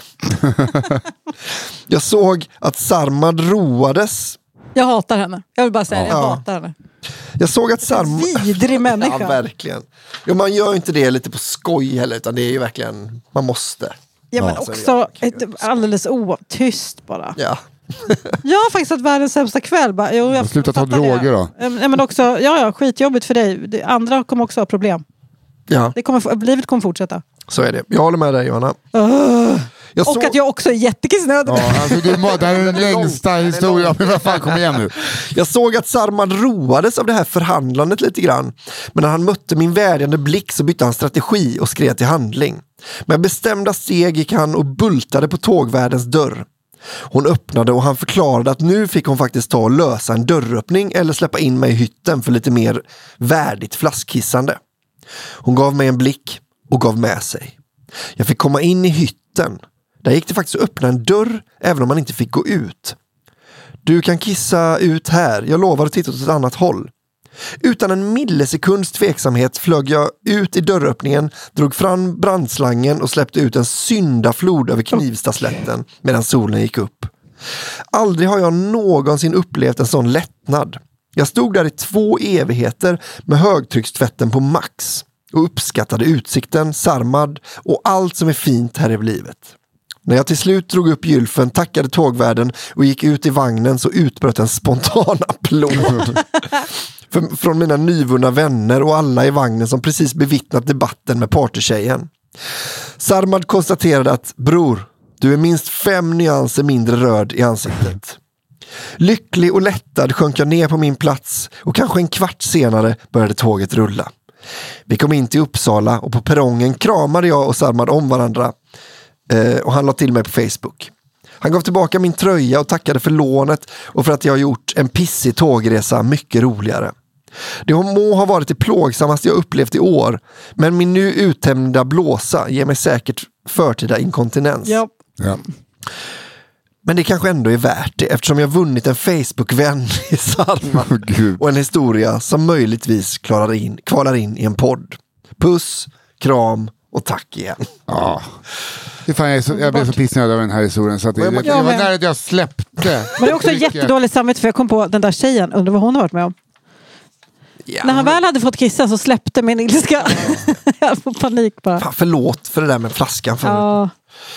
Jag såg att Sarmad roades. Jag hatar henne. Jag vill bara säga, ja. jag hatar henne. Jag såg att Sarmad... Vidrig människa. Ja, verkligen. Jo, man gör ju inte det lite på skoj heller, utan det är ju verkligen... Man måste. Ja, men också ett, alldeles otyst bara. Ja. Jag har faktiskt haft världens sämsta kväll. Bara, jo, jag sluta ta droger då. Ja, men också, ja, ja, skitjobbigt för dig. Det, andra kommer också ha problem. Ja. Det kommer, livet kommer fortsätta. Så är det. Jag håller med dig, Johanna. Uh. Jag och såg... att jag också är jättekissnödig. Ja, alltså, det, det här är den längsta historien. Men vad fan, kom igen nu. Jag såg att Sarmad roades av det här förhandlandet lite grann. Men när han mötte min vädjande blick så bytte han strategi och skrev till handling. Med bestämda steg gick han och bultade på tågvärdens dörr. Hon öppnade och han förklarade att nu fick hon faktiskt ta och lösa en dörröppning eller släppa in mig i hytten för lite mer värdigt flaskkissande. Hon gav mig en blick och gav med sig. Jag fick komma in i hytten. Där gick det faktiskt att öppna en dörr även om man inte fick gå ut. Du kan kissa ut här. Jag lovar att titta åt ett annat håll. Utan en millisekunds tveksamhet flög jag ut i dörröppningen, drog fram brandslangen och släppte ut en syndaflod över Knivstaslätten medan solen gick upp. Aldrig har jag någonsin upplevt en sån lättnad. Jag stod där i två evigheter med högtryckstvätten på max och uppskattade utsikten, Sarmad och allt som är fint här i livet. När jag till slut drog upp gylfen, tackade tågvärden och gick ut i vagnen så utbröt en spontan applåd. För, från mina nyvunna vänner och alla i vagnen som precis bevittnat debatten med partytjejen. Sarmad konstaterade att bror, du är minst fem nyanser mindre röd i ansiktet. Lycklig och lättad sjönk jag ner på min plats och kanske en kvart senare började tåget rulla. Vi kom in till Uppsala och på perrongen kramade jag och Sarmad om varandra eh, och han la till mig på Facebook. Han gav tillbaka min tröja och tackade för lånet och för att jag har gjort en pissig tågresa mycket roligare. Det må ha varit det plågsammaste jag upplevt i år, men min nu uttömda blåsa ger mig säkert förtida inkontinens. Ja. Ja. Men det kanske ändå är värt det eftersom jag vunnit en Facebook-vän i Sarma oh, och en historia som möjligtvis klarar in, kvalar in i en podd. Puss, kram och tack igen. Ja. Fan, jag, är så, jag blev så pissnödig över den här historien så att det, det, det var nära att jag släppte. Men det är också jättedåligt samvete för jag kom på den där tjejen, undrar vad hon har varit med om. Ja. När han väl hade fått kissa så släppte min ilska. Jag får panik bara. Fan, förlåt för det där med flaskan förut. Ja.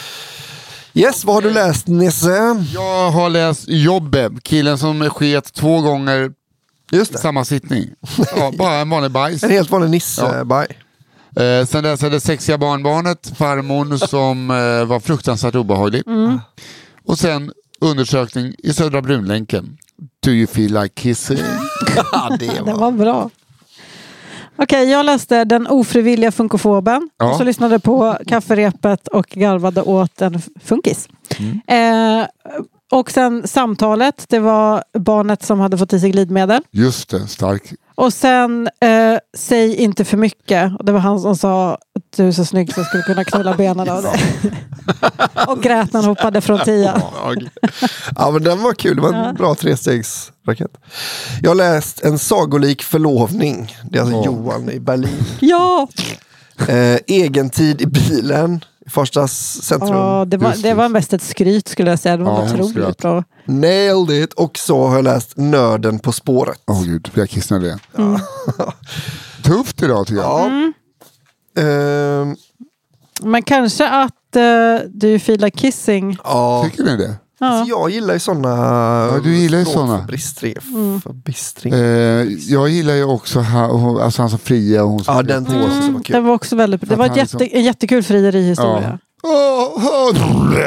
Yes, vad har du läst, Nisse? Jag har läst Jobbe, killen som sket två gånger. Just det. Samma sittning. Ja, bara en vanlig bajs. En helt vanlig Nisse-baj. Ja. Eh, sen dess är det sexiga barnbarnet, farmor som eh, var fruktansvärt obehaglig. Mm. Och sen undersökning i Södra Brunlänken. Do you feel like kissing? Ja, det var, det var bra. Okej, okay, jag läste Den ofrivilliga funkofoben. Ja. Och så lyssnade på kafferepet och garvade åt en funkis. Mm. Eh, och sen samtalet, det var barnet som hade fått i sig glidmedel. Just det, stark. Och sen eh, säg inte för mycket. Och det var han som sa att du är så snygg så jag skulle kunna knulla benen av dig. Och grät när han hoppade från tia. Ja, men den var kul. Det var en ja. bra trestegsraket. Jag har läst En sagolik förlovning. Det är alltså oh. Johan i Berlin. Ja! Eh, egentid i bilen. Första centrum. Ja, det var, det var mest ett skryt skulle jag säga. Det var ja, otroligt bra. Nailed it. Och så har jag läst Nörden på spåret. Åh oh, gud, jag kissnade det. Mm. Tufft idag tycker jag. Ja. Mm. Uh, Men kanske att uh, du filar kissing. Ja. Tycker ni det? Ja. Alltså, jag gillar ju sådana. Ja, du gillar ju sådana. Mm. Förbistring. Eh, jag gillar ju också ha, alltså han som fria och hon som ja, den tyckte jag också var kul. Den var också väldigt, det var ett jätte, liksom... en jättekul frierihistoria. Ja. Oh, oh.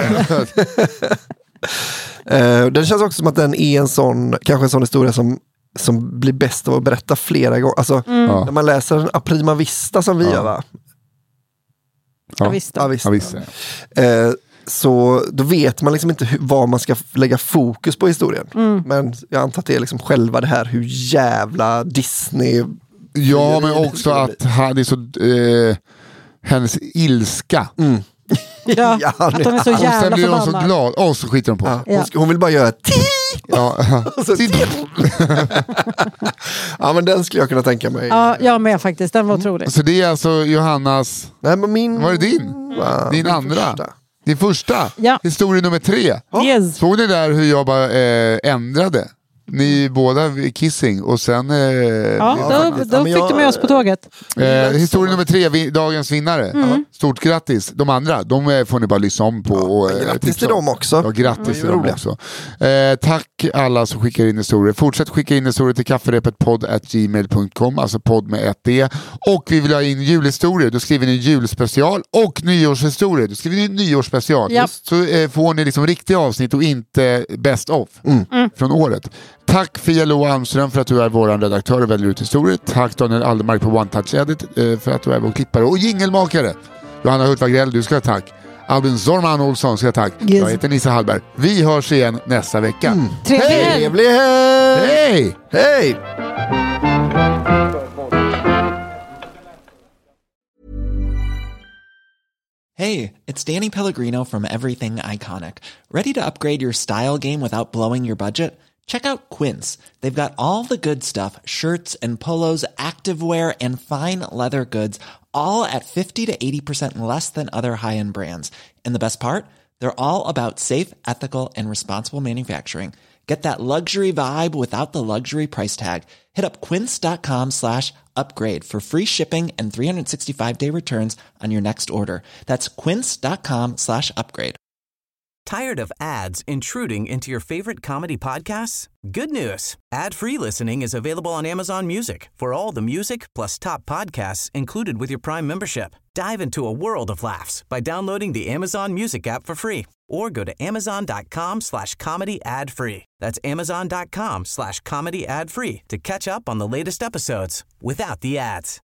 eh, den känns också som att den är en sån, kanske en sån historia som som blir bäst av att berätta flera gånger. Alltså, mm. ja. när man läser en A Prima Vista som vi ja. gör, va? Ja, visst. Ja, visst. Ja, visst. Eh, så då vet man liksom inte hur, vad man ska lägga fokus på historien. Mm. Men jag antar att det är liksom själva det här hur jävla Disney... Ja, men också att han är så... Eh, hennes ilska. Mm. Ja, ja, att de är så jävla och sen blir hon så förbannad. glad. Och så skiter de på. Ja, hon, hon vill bara göra ti. Ja. Ja, men den skulle jag kunna tänka mig. Ja, jag med faktiskt. Den var otrolig. Så det är alltså Johannas... Nej, men min... Var det din? Va, din min andra? Första. Din första? Ja. Historia nummer tre. Yes. Såg ni där hur jag bara eh, ändrade? Ni båda kissing och sen... Eh, ja, då, då fick jag, du med oss på tåget. Eh, historia nummer tre, vi, dagens vinnare. Mm. Stort grattis. De andra, de får ni bara lyssna om på. Ja, och, grattis tipsa. till dem också. Ja, grattis mm. till dem också. Eh, tack alla som skickar in historier. Fortsätt skicka in historier till kafferepetpodd at gmail dot com, alltså podd med ett D. Och vi vill ha in julhistorier. Då skriver ni julspecial och nyårshistorier. Då skriver ni nyårsspecial. Yep. Så eh, får ni liksom riktiga avsnitt och inte best of mm. Mm. från året. Tack Fia Lo Almström för att du är vår redaktör och väljer ut historier. Tack Daniel Aldermark på One Touch Edit för att du är vår klippare och jingelmakare. Johanna Hultvagrell, du ska ha tack. Albin Zorman Olsson ska ha tack. Yes. Jag heter Nisse Hallberg. Vi hörs igen nästa vecka. Mm. Trevlig helg! Hej! Hej! Hey, it's Danny Pellegrino from Everything Iconic. Ready to upgrade your style game without blowing your budget? Check out Quince. They've got all the good stuff, shirts and polos, activewear, and fine leather goods, all at fifty to eighty percent less than other high-end brands. And the best part? They're all about safe, ethical, and responsible manufacturing. Get that luxury vibe without the luxury price tag. Hit up quince.com slash upgrade for free shipping and three sixty-five day returns on your next order. That's quince.com slash upgrade. Tired of ads intruding into your favorite comedy podcasts? Good news. Ad-free listening is available on Amazon Music for all the music plus top podcasts included with your Prime membership. Dive into a world of laughs by downloading the Amazon Music app for free or go to amazon.com slash comedy ad free. That's amazon.com slash comedy ad free to catch up on the latest episodes without the ads.